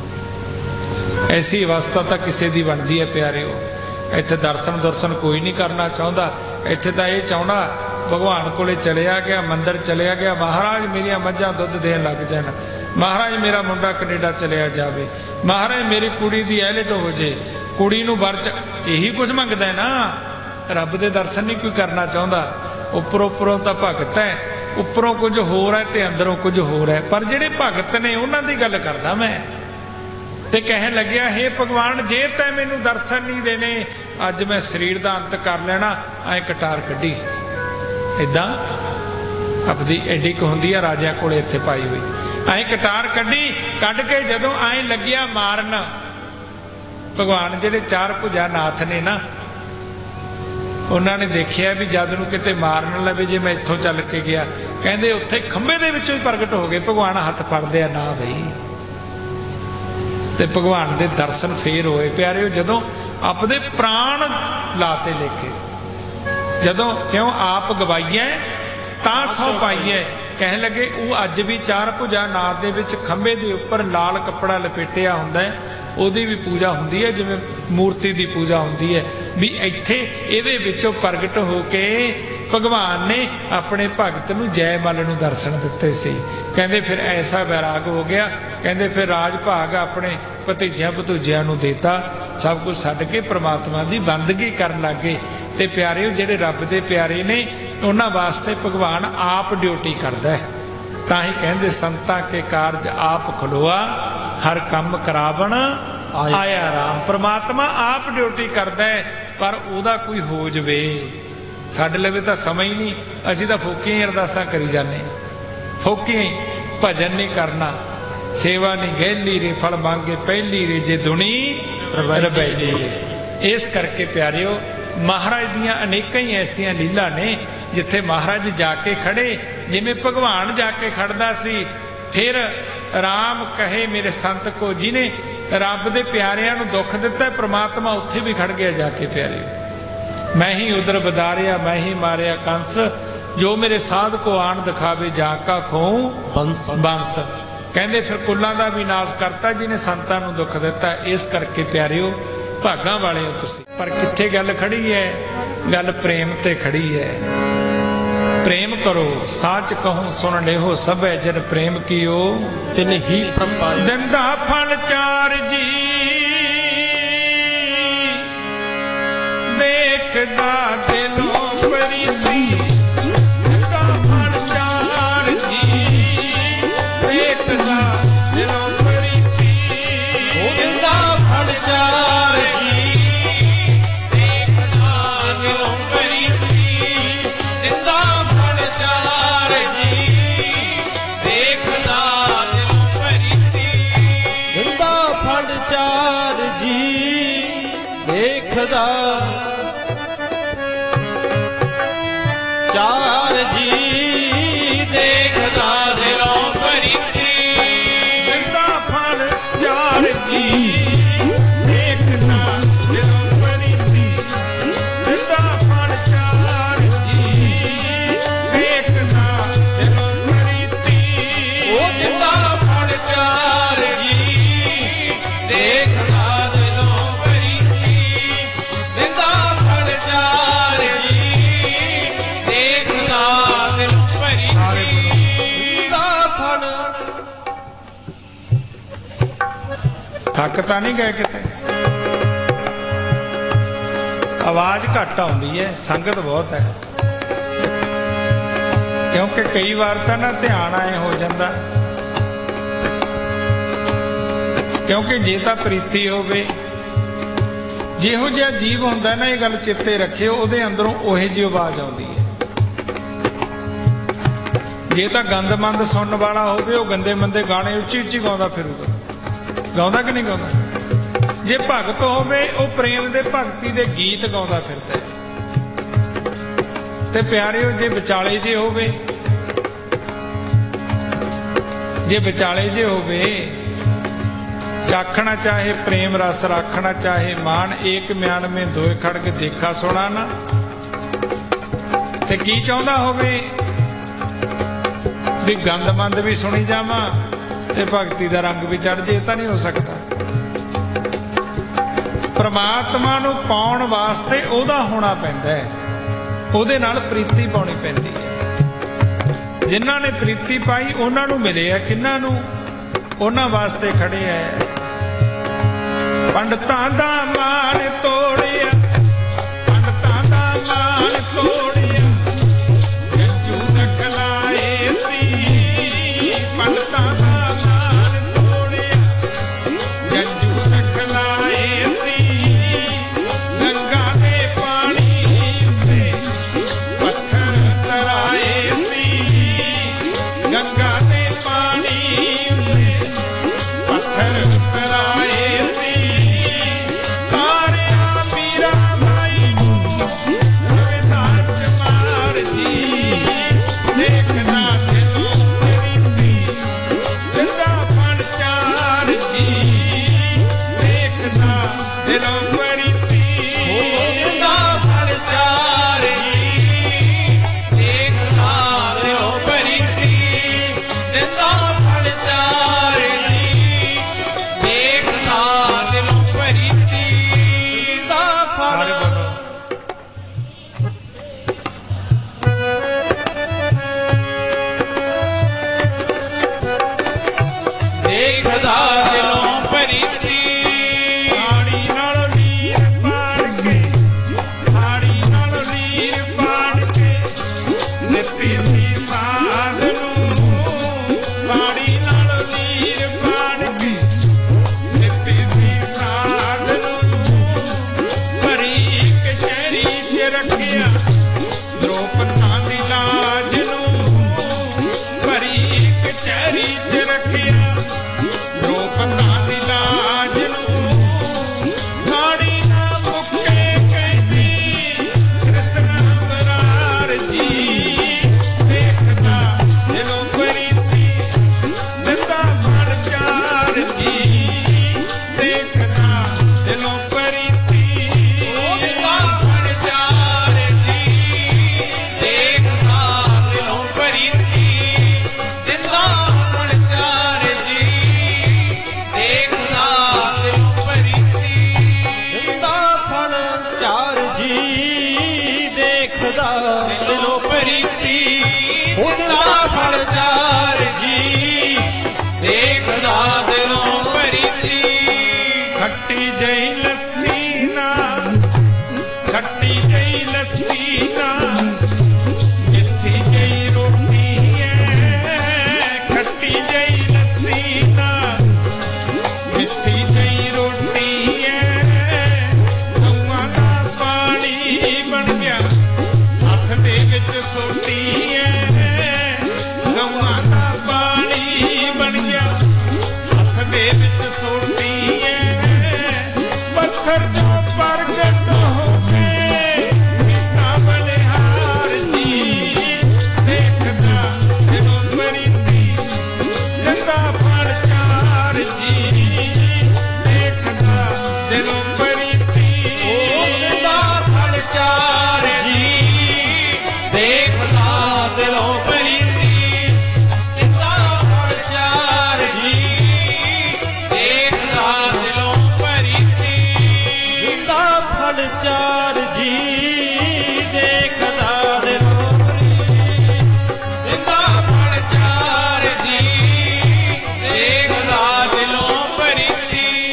ਐਸੀ ਅਵਸਥਾ ਤਾਂ ਕਿਸੇ ਦੀ ਬਣਦੀ ਹੈ ਪਿਆਰਿਓ। ਇੱਥੇ ਦਰਸ਼ਨ ਕੋਈ ਨਹੀਂ ਕਰਨਾ ਚਾਹੁੰਦਾ। ਇੱਥੇ ਤਾਂ ਇਹ ਚਾਹੁੰਦਾ ਭਗਵਾਨ ਕੋਲੇ ਚਲਿਆ ਗਿਆ, ਮੰਦਿਰ ਚਲਿਆ ਗਿਆ, ਮਹਾਰਾਜ ਮੇਰੀਆਂ ਮੱਝਾਂ ਦੁੱਧ ਦੇਣ ਲੱਗ ਜਾਣ, ਮਹਾਰਾਜ ਮੇਰਾ ਮੁੰਡਾ ਕੈਨੇਡਾ ਚਲਿਆ ਜਾਵੇ, ਮਹਾਰਾਜ ਮੇਰੀ ਕੁੜੀ ਦੀ ਐਲਿਟ ਹੋ ਜੇ, ਕੁੜੀ ਨੂੰ ਵਰਚ, ਇਹੀ ਕੁਝ ਮੰਗਦਾ ਨਾ। ਰੱਬ ਦੇ ਦਰਸ਼ਨ ਨਹੀਂ ਕੋਈ ਕਰਨਾ ਚਾਹੁੰਦਾ। ਉੱਪਰੋਂ ਤਾਂ ਭਗਤ ਹੈ, ਉੱਪਰੋਂ ਕੁਝ ਹੋਰ ਹੈ ਤੇ ਅੰਦਰੋਂ ਕੁਝ ਹੋਰ ਹੈ। ਪਰ ਜਿਹੜੇ ਭਗਤ ਨੇ ਉਹਨਾਂ ਦੀ ਗੱਲ ਕਰਦਾ ਮੈਂ। ਤੇ ਕਹਿਣ ਲੱਗਿਆ, हे ਭਗਵਾਨ ਜੇ ਤੈਂ ਮੈਨੂੰ ਦਰਸ਼ਨ ਨਹੀਂ ਦੇਣੇ, ਅੱਜ ਮੈਂ ਸਰੀਰ ਦਾ ਅੰਤ ਕਰ ਲੈਣਾ। ਐ ਕਟਾਰ ਕੱਢੀ, ਏਦਾਂ ਆਪਦੀ ਐਡੀ ਕੁ ਹੁੰਦੀ ਆ ਰਾਜਿਆਂ ਕੋਲੇ ਇੱਥੇ ਪਾਈ ਹੋਈ। ਐ ਕਟਾਰ ਕੱਢੀ, ਕੱਢ ਕੇ ਜਦੋਂ ਐ ਲੱਗਿਆ ਮਾਰਨ, ਭਗਵਾਨ ਜਿਹੜੇ 4 ਭੁਜਾ ਨਾਥ ਨੇ ਨਾ, ਉਹਨਾਂ ਨੇ ਦੇਖਿਆ ਵੀ ਜਦ ਨੂੰ ਕਿਤੇ ਮਾਰਨ ਲਵੇ, ਜੇ ਮੈਂ ਇੱਥੋਂ ਚੱਲ ਕੇ ਗਿਆ, ਕਹਿੰਦੇ ਉੱਥੇ ਖੰਭੇ ਦੇ ਵਿੱਚੋਂ ਹੀ ਪ੍ਰਗਟ ਹੋ ਗਏ। ਭਗਵਾਨ ਹੱਥ ਫੜਦੇ ਆ ਨਾ ਬਈ, ਤੇ ਭਗਵਾਨ ਦੇ ਦਰਸ਼ਨ ਫੇਰ ਹੋਏ ਪਿਆਰਿਓ। ਜਦੋਂ ਆਪਦੇ ਪ੍ਰਾਣ ਲਾਤੇ ਲੇਖੇ, ਜਦੋਂ ਕਿਉਂ ਆਪ ਗਵਾਈਏ ਤਾਂ ਸੌ ਪਾਈਏ। ਕਹਿਣ ਲੱਗੇ, ਉਹ ਅੱਜ ਵੀ 4 ਭੁਜਾ ਨਾਥ ਦੇ ਵਿੱਚ ਖੰਭੇ ਦੇ ਉੱਪਰ ਲਾਲ ਕੱਪੜਾ ਲਪੇਟਿਆ ਹੁੰਦਾ ਹੈ, ਉਹਦੀ ਵੀ ਪੂਜਾ ਹੁੰਦੀ ਹੈ ਜਿਵੇਂ ਮੂਰਤੀ ਦੀ ਪੂਜਾ ਹੁੰਦੀ ਹੈ। ਵੀ ਇੱਥੇ ਇਹਦੇ ਵਿੱਚੋਂ ਪ੍ਰਗਟ ਹੋ ਕੇ ਭਗਵਾਨ ਨੇ ਆਪਣੇ ਭਗਤ ਨੂੰ ਜੈਮਲ ਨੂੰ ਦਰਸ਼ਨ ਦਿੱਤੇ ਸੀ। ਕਹਿੰਦੇ ਫਿਰ ਐਸਾ ਵੈਰਾਗ ਹੋ ਗਿਆ, ਕਹਿੰਦੇ ਫਿਰ ਰਾਜ ਭਾਗ ਆਪਣੇ ਭਤੀਜਿਆਂ ਭਤੂਜਿਆਂ ਨੂੰ ਦੇਤਾ, ਸਭ ਕੁਝ ਛੱਡ ਕੇ ਪ੍ਰਮਾਤਮਾ ਦੀ ਬੰਦਗੀ ਕਰਨ ਲੱਗ ਗਏ। ਤੇ ਪਿਆਰਿਓ ਜਿਹੜੇ ਰੱਬ ਦੇ ਪਿਆਰੇ ਨੇ, ਉਹਨਾਂ ਵਾਸਤੇ ਭਗਵਾਨ ਆਪ ਡਿਊਟੀ ਕਰਦਾ ਹੈ। ਤਾਂ ਹੀ ਕਹਿੰਦੇ ਸੰਤਾਂ ਕੇ ਕਾਰਜ ਆਪ ਖਲੋਆ, ਹਰ ਕੰਮ ਕਰਾਵਣ ਆਇਆ ਰਾਮ। ਪ੍ਰਮਾਤਮਾ ਆਪ ਡਿਊਟੀ ਕਰਦਾ ਹੈ, ਪਰ ਉਹਦਾ ਕੋਈ ਹੋ ਜਵੇ। ਸਾਡੇ ਲਵੇ ਤਾਂ ਸਮਾਂ ਹੀ ਨਹੀਂ, ਅਸੀਂ ਤਾਂ ਫੋਕੀਆਂ ਹੀ ਅਰਦਾਸਾਂ ਕਰੀ ਜਾਂਦੇ, ਫੋਕੀਆਂ ਹੀ, ਭਜਨ ਨਹੀਂ ਕਰਨਾ, ਸੇਵਾ ਨਹੀਂ ਗਹਿਲੀ ਰੇ, ਫਲ ਮੰਗੇ ਪਹਿਲੀ ਰੇ, ਜੇ ਦੁਨੀ ਰਬੈਲੀ ਰੇ। ਇਸ ਕਰਕੇ ਪਿਆਰਿਓ ਮਹਾਰਾਜ ਦੀਆਂ ਅਨੇਕਾਂ ਹੀ ਐਸੀਆਂ ਲੀਲਾ ਨੇ ਜਿੱਥੇ ਮਹਾਰਾਜ ਜਾ ਕੇ ਖੜੇ, ਜਿਵੇਂ ਭਗਵਾਨ ਜਾ ਕੇ ਖੜਦਾ ਸੀ। ਫਿਰ ਰਾਮ ਕਹੇ ਮੇਰੇ ਸੰਤ ਕੋ, ਜਿਹਨੇ ਰੱਬ ਦੇ ਪਿਆਰਿਆਂ ਨੂੰ ਦੁੱਖ ਦਿੱਤਾ, ਪ੍ਰਮਾਤਮਾ ਉੱਥੇ ਵੀ ਖੜ ਗਿਆ ਜਾ ਕੇ। ਪਿਆਰਿਓ ਮੈਂ ਹੀ ਉਧਰ ਬਦਾਰਿਆ, ਮੈਂ ਹੀ ਮਾਰਿਆ ਕੰਸ, ਜੋ ਮੇਰੇ ਸਾਧ ਕੋ ਆਣ ਦਿਖਾਵੇ, ਜਾ ਕਾ ਖੋਊ ਬੰਸ। ਕਹਿੰਦੇ ਫਿਰ ਕੁੱਲਾਂ ਦਾ ਵੀ ਨਾਸ ਕਰਤਾ ਜਿਹਨੇ ਸੰਤਾਂ ਨੂੰ ਦੁੱਖ ਦਿੱਤਾ। ਇਸ ਕਰਕੇ ਪਿਆਰਿਓ ਭਾਗਾਂ ਵਾਲੇ ਹੋ ਤੁਸੀਂ। ਪਰ ਕਿੱਥੇ ਗੱਲ ਖੜੀ ਹੈ? ਗੱਲ ਪ੍ਰੇਮ ਤੇ ਖੜੀ ਹੈ। ਪ੍ਰੇਮ ਕਰੋ ਸਾਚ ਕਹੂੰ ਸੁਣ ਲਿਓ ਸਭੈ ਜਨ ਪ੍ਰੇਮ ਕੀਓ ਤਿਨ ਹੀ ਪ੍ਰਪਾਇ। ਦਿੰਦਾ ਫਲ ਚਾਰ ਜੀ ਦੇਖਦਾ ਦਿਲੋਂ ਪ੍ਰੀਤੀ। ਦਿੰਦਾ ਫਲ ਚਾਰ ਜੀ ਦੇਖਦਾ ਦਿਲੋਂ ਪ੍ਰੀਤੀ। ਉਹ ਦਿੰਦਾ ਫਲ ਚਾਰ ਜੀ ਦੇਖਦਾ ਦਿਲੋਂ ਪ੍ਰੀਤੀ। ਦਿੰਦਾ ਫਲ ਚਾਰ ਜੀ ਦੇਖਦਾ ਦਿਲੋਂ ਪ੍ਰੀਤੀ। ਦਿੰਦਾ ਫਲ ਚਾਰ ਜੀ ਦੇਖਦਾ ਚਾਰ ਜੀ ਦੇਖਦਾ ਦਿਲੋਂ ਪ੍ਰੀਤੀ। ਦਿੰਦਾ ਫਲ ਚਾਰ ਜੀ ਦੇਖਦਾ ਦਿਲੋਂ ਪ੍ਰੀਤੀ। ਦਿੰਦਾ ਫਲ ਚਾਰ ਜੀ ਦੇਖਦਾ ਦਿਲੋਂ ਪ੍ਰੀਤੀ। ਉਹ ਦਿੰਦਾ ਫਲ ਚਾਰ ਜੀ ਦੇਖਦਾ ਦਿਲੋਂ ਪ੍ਰੀਤੀ। ਦਿੰਦਾ ਫਲ ਚਾਰ ਜੀ ਦੇਖਦਾ ਦਿਲੋਂ ਪ੍ਰੀਤੀ। ਦਿੰਦਾ ਫਲ ਥੱਕ ਤਾਂ ਨਹੀਂ ਗਏ ਕਿਤੇ? ਆਵਾਜ਼ ਘੱਟ ਆਉਂਦੀ ਹੈ, ਸੰਗਤ ਬਹੁਤ ਹੈ। ਕਿਉਂਕਿ ਕਈ ਵਾਰ ਤਾਂ ਨਾ ਧਿਆਨ ਆਏ ਹੋ ਜਾਂਦਾ। ਕਿਉਂਕਿ ਜੇ ਤਾਂ ਪ੍ਰੀਤੀ ਹੋਵੇ, ਜਿਹੋ ਜਿਹਾ ਜੀਵ ਹੁੰਦਾ ਨਾ, ਇਹ ਗੱਲ ਚਿੱਤੇ ਰੱਖਿਓ, ਉਹਦੇ ਅੰਦਰੋਂ ਉਹੋ ਜਿਹੀ ਆਵਾਜ਼ ਆਉਂਦੀ ਹੈ। ਜੇ ਤਾਂ ਗੰਦਮੰਦ ਸੁਣਨ ਵਾਲਾ ਹੋਵੇ, ਉਹ ਗੰਦੇ ਮੰਦੇ ਗਾਣੇ ਉੱਚੀ ਉੱਚੀ ਗਾਉਂਦਾ ਫਿਰੂਗਾ। ਗਾਉਂਦਾ ਕਿ ਨਹੀਂ ਗਾਉਂਦਾ? ਜੇ ਭਗਤ ਹੋਵੇ, ਉਹ ਪ੍ਰੇਮ ਦੇ ਭਗਤੀ ਦੇ ਗੀਤ ਗਾਉਂਦਾ ਫਿਰਦਾ ਹੈ। ਤੇ ਪਿਆਰਿਓ, ਜੇ ਵਿਚਾਲੇ ਜੇ ਹੋਵੇ, ਜੇ ਵਿਚਾਲੇ ਜੇ ਹੋਵੇ, ਚਾਖਣਾ ਚਾਹੇ ਪ੍ਰੇਮ ਰਸ ਰੱਖਣਾ ਚਾਹੇ ਮਾਨ, ਏਕ ਮਿਆਨ में दोए खड़ग देखा सुना ना। ਤੇ ਕੀ ਚਾਹੁੰਦਾ ਹੋਵੇ ਵੀ ਗੰਦਮੰਦ ਵੀ ਸੁਣੀ ਜਾਵਾਂ ਤੇ ਭਗਤੀ ਦਾ ਰੰਗ ਵੀ ਚੜ ਜੇ, ਤਾਂ ਨਹੀਂ ਹੋ ਸਕਦਾ। ਪ੍ਰਮਾਤਮਾ ਨੂੰ ਪਾਉਣ ਵਾਸਤੇ ਉਹਦਾ ਹੋਣਾ ਪੈਂਦਾ ਹੈ, ਉਹਦੇ ਨਾਲ ਪ੍ਰੀਤੀ ਪਾਉਣੀ ਪੈਂਦੀ ਹੈ। ਜਿਨ੍ਹਾਂ ਨੇ ਪ੍ਰੀਤੀ ਪਾਈ ਉਹਨਾਂ ਨੂੰ ਮਿਲੇ ਆ। ਕਿਹਨਾਂ ਨੂੰ? ਉਹਨਾਂ ਵਾਸਤੇ ਖੜੇ ਆ। ਪੰਡਤਾਂ ਦਾ ਮਾਣ ਤੋੜਿਆ, ਪੰਡਤਾਂ ਦਾ ਮਾਣ ਤੋੜਿਆ, ਜੱਜੂ ਦਖਲਾਏ ਸੀ। ਪੰਡਤਾਂ ਦਾ ਮਾਣ ਤੋੜਿਆ, ਜੱਜੂ ਦਖਲਾਏ ਸੀ। ਗੰਗਾ ਦੇ ਪਾਣੀ ਉੱਤੇ ਪੱਥਰ ਤਰਾਏ ਸੀ। ਗੰਗਾ ਦੇ ਪਾਣੀ ਉੱਤੇ ਪੱਥਰ ਤਰਾਏ ਸੀ। ਤਾਰਿਆਂ ਮੀਰਾ ਮਾਈ ਨੂੰ ਰਵਿਦਾਸ ਮਾਰ ਜੀ ਦੇਖਦਾ ਦਿਲੋਂ ਪ੍ਰੀਤੀ। ਦਿੰਦਾ ਫਲ ਚਾਰ ਜੀ ਦੇਖਦਾ ਦਿਲੋਂ ਪ੍ਰੀਤੀ। ਦਿੰਦਾ ਫਲ ਚਾਰ ਜੀ ਦੇਖਦਾ ਦਿਲੋਂ ਪ੍ਰੀਤੀ। ਦਿੰਦਾ ਫਲ ਚਾਰ ਜੀ ਦੇਖਦਾ ਦਿਲੋਂ ਪ੍ਰੀਤੀ। ਦਿੰਦਾ ਸਾਰੇ ਫਲ ਬੋਲੋ। ਦੇਖਦਾ ਦਿਲੋਂ ਪ੍ਰੀਤੀ। ਸਾੜੀ ਨਾਲ ਲੀਰ ਪਾੜ ਕੇ, ਸਾੜੀ ਨਾਲ ਲੀਰ ਪਾੜ ਕੇ ਦਿੱਤੀ ਸੀ ਸਾਧ ਨੂੰ। ਸਾੜੀ ਨਾਲ ਲੀਰ ਪਾੜ ਕੇ ਦਿੱਤੀ ਸੀ ਸਾਧ ਨੂੰ। ਭਰੀ ਕਚਹਿਰੀ 'ਚ ਰੱਖਿਆ ਦ੍ਰੋਪਦਾਂ ਦੀ ਲਾਜ ਨੂੰ। ਭਰੀ ਕਚਹਿਰੀ 'ਚ ਰੱਖਿਆ ਦ੍ਰੋਪਦਾਂ ਦੀ ਲਾਜ ਨੂੰ। ਸਾੜੀ ਨਾ ਮੁੱਕੇ ਕਹਿੰਦੀ ਕ੍ਰਿਸ਼ਨ ਬਰਾਰ ਜੀ ਦੇਖਦਾ ਦਿਲੋਂ ਪ੍ਰੀਤੀ। ਦਿੰਦਾ ਫਲ ਚਾਰ ਜੀ ਦੇਖਦਾ ਦਿਲੋਂ ਪ੍ਰੀਤੀ। ਉਹ ਦਿੰਦਾ ਫਲ ਚਾਰ ਜੀ ਦੇਖਦਾ ਦਿਲੋਂ ਪ੍ਰੀਤੀ। ਦਿੰਦਾ ਫਲ ਚਾਰ ਜੀ ਦੇਖਦਾ ਦਿਲੋਂ ਪ੍ਰੀਤੀ। ਫਲ ਚਾਰ ਜੀ ਦੇਖਦਾ ਦਿਲੋਂ ਪ੍ਰੀਤੀ ਖੱਟੀ ਜਈ ਲੱਸੀ ਨਾ ਖੱਟੀ ਜਈ ਲੱਸੀ ਨਾ ਮਿੱਠੀ ਜਈ ਰੋਟੀ ਐ ਖੱਟੀ ਜਈ ਲੱਸੀ ਨਾ ਮਿੱਠੀ ਜਈ ਰੋਟੀ ਐ ਗਊਆਂ ਦਾ ਪਾਣੀ ਬਣ ਗਿਆ ਹੱਥ ਦੇ ਵਿੱਚ ਸੋਟੀ ਐ ਗਊਆਂ ਦਾ ਪਾਣੀ ਬਣ ਗਿਆ ਹੱਥ ਦੇ ਵਿੱਚ ਸੋਟੀ ਐ ਪੱਥਰ ਜੋ ਪ੍ਰਗਟ ਹੋ ਕੇ ਕੀਤਾ ਬਲਿਹਾਰ ਜੀ ਦੇਖਦਾ ਦਿਲੋਂ ਪ੍ਰੀਤੀ ਦਿੰਦਾ ਫਲ ਚਾਰ ਜੀ ਦੇਖਦਾ ਦਿਲੋਂ ਪ੍ਰੀਤੀ ਦਿੰਦਾ ਫਲ ਚਾਰ ਜੀ ਦੇਖਦਾ ਦਿਲੋਂ ਪ੍ਰੀਤੀ ਦਿੰਦਾ ਫਲ ਚਾਰ ਜੀ ਦੇਖਦਾ ਦਿਲੋਂ ਪ੍ਰੀਤੀ ਦਿੰਦਾ ਫਲ ਚਾਰ ਜੀ ਦੇਖਦਾ ਦਿਲੋਂ ਪ੍ਰੀਤੀ ਦਿੰਦਾ ਫਲ ਚਾਰ ਜੀ ਦੇਖਦਾ ਦਿਲੋਂ ਪ੍ਰੀਤੀ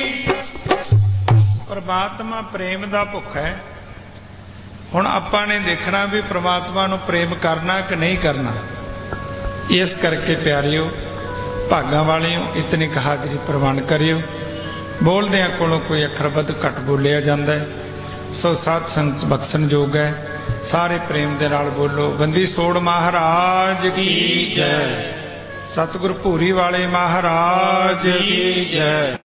ਪ੍ਰਮਾਤਮਾ ਪ੍ਰੇਮ ਦਾ ਭੁੱਖਾ ਹੈ। ਹੁਣ ਆਪਾਂ ਨੇ ਦੇਖਣਾ ਵੀ ਪ੍ਰਮਾਤਮਾ ਨੂੰ ਪ੍ਰੇਮ ਕਰਨਾ ਕਿ ਨਹੀਂ ਕਰਨਾ। ਇਸ ਕਰਕੇ ਪਿਆਰਿਓ ਭਾਗਾਂ ਵਾਲਿਓ ਇਤਨੀ ਕੁ ਹਾਜ਼ਰੀ ਪ੍ਰਵਾਨ ਕਰਿਓ। ਬੋਲਦਿਆਂ ਕੋਲੋਂ ਕੋਈ ਅੱਖਰ ਵੱਧ ਘੱਟ ਬੋਲਿਆ ਜਾਂਦਾ ਹੈ, ਸੋ ਸਾਧ ਸੰਗਤ ਬਖਸ਼ਣ ਯੋਗ ਹੈ। ਸਾਰੇ ਪ੍ਰੇਮ ਦੇ ਨਾਲ ਬੋਲੋ ਬੰਦੀ ਸੋੜ ਮਹਾਰਾਜ ਕੀ ਜੈ। ਸਤਿਗੁਰ ਭੂਰੀ ਵਾਲੇ ਮਹਾਰਾਜ ਕੀ ਜੈ।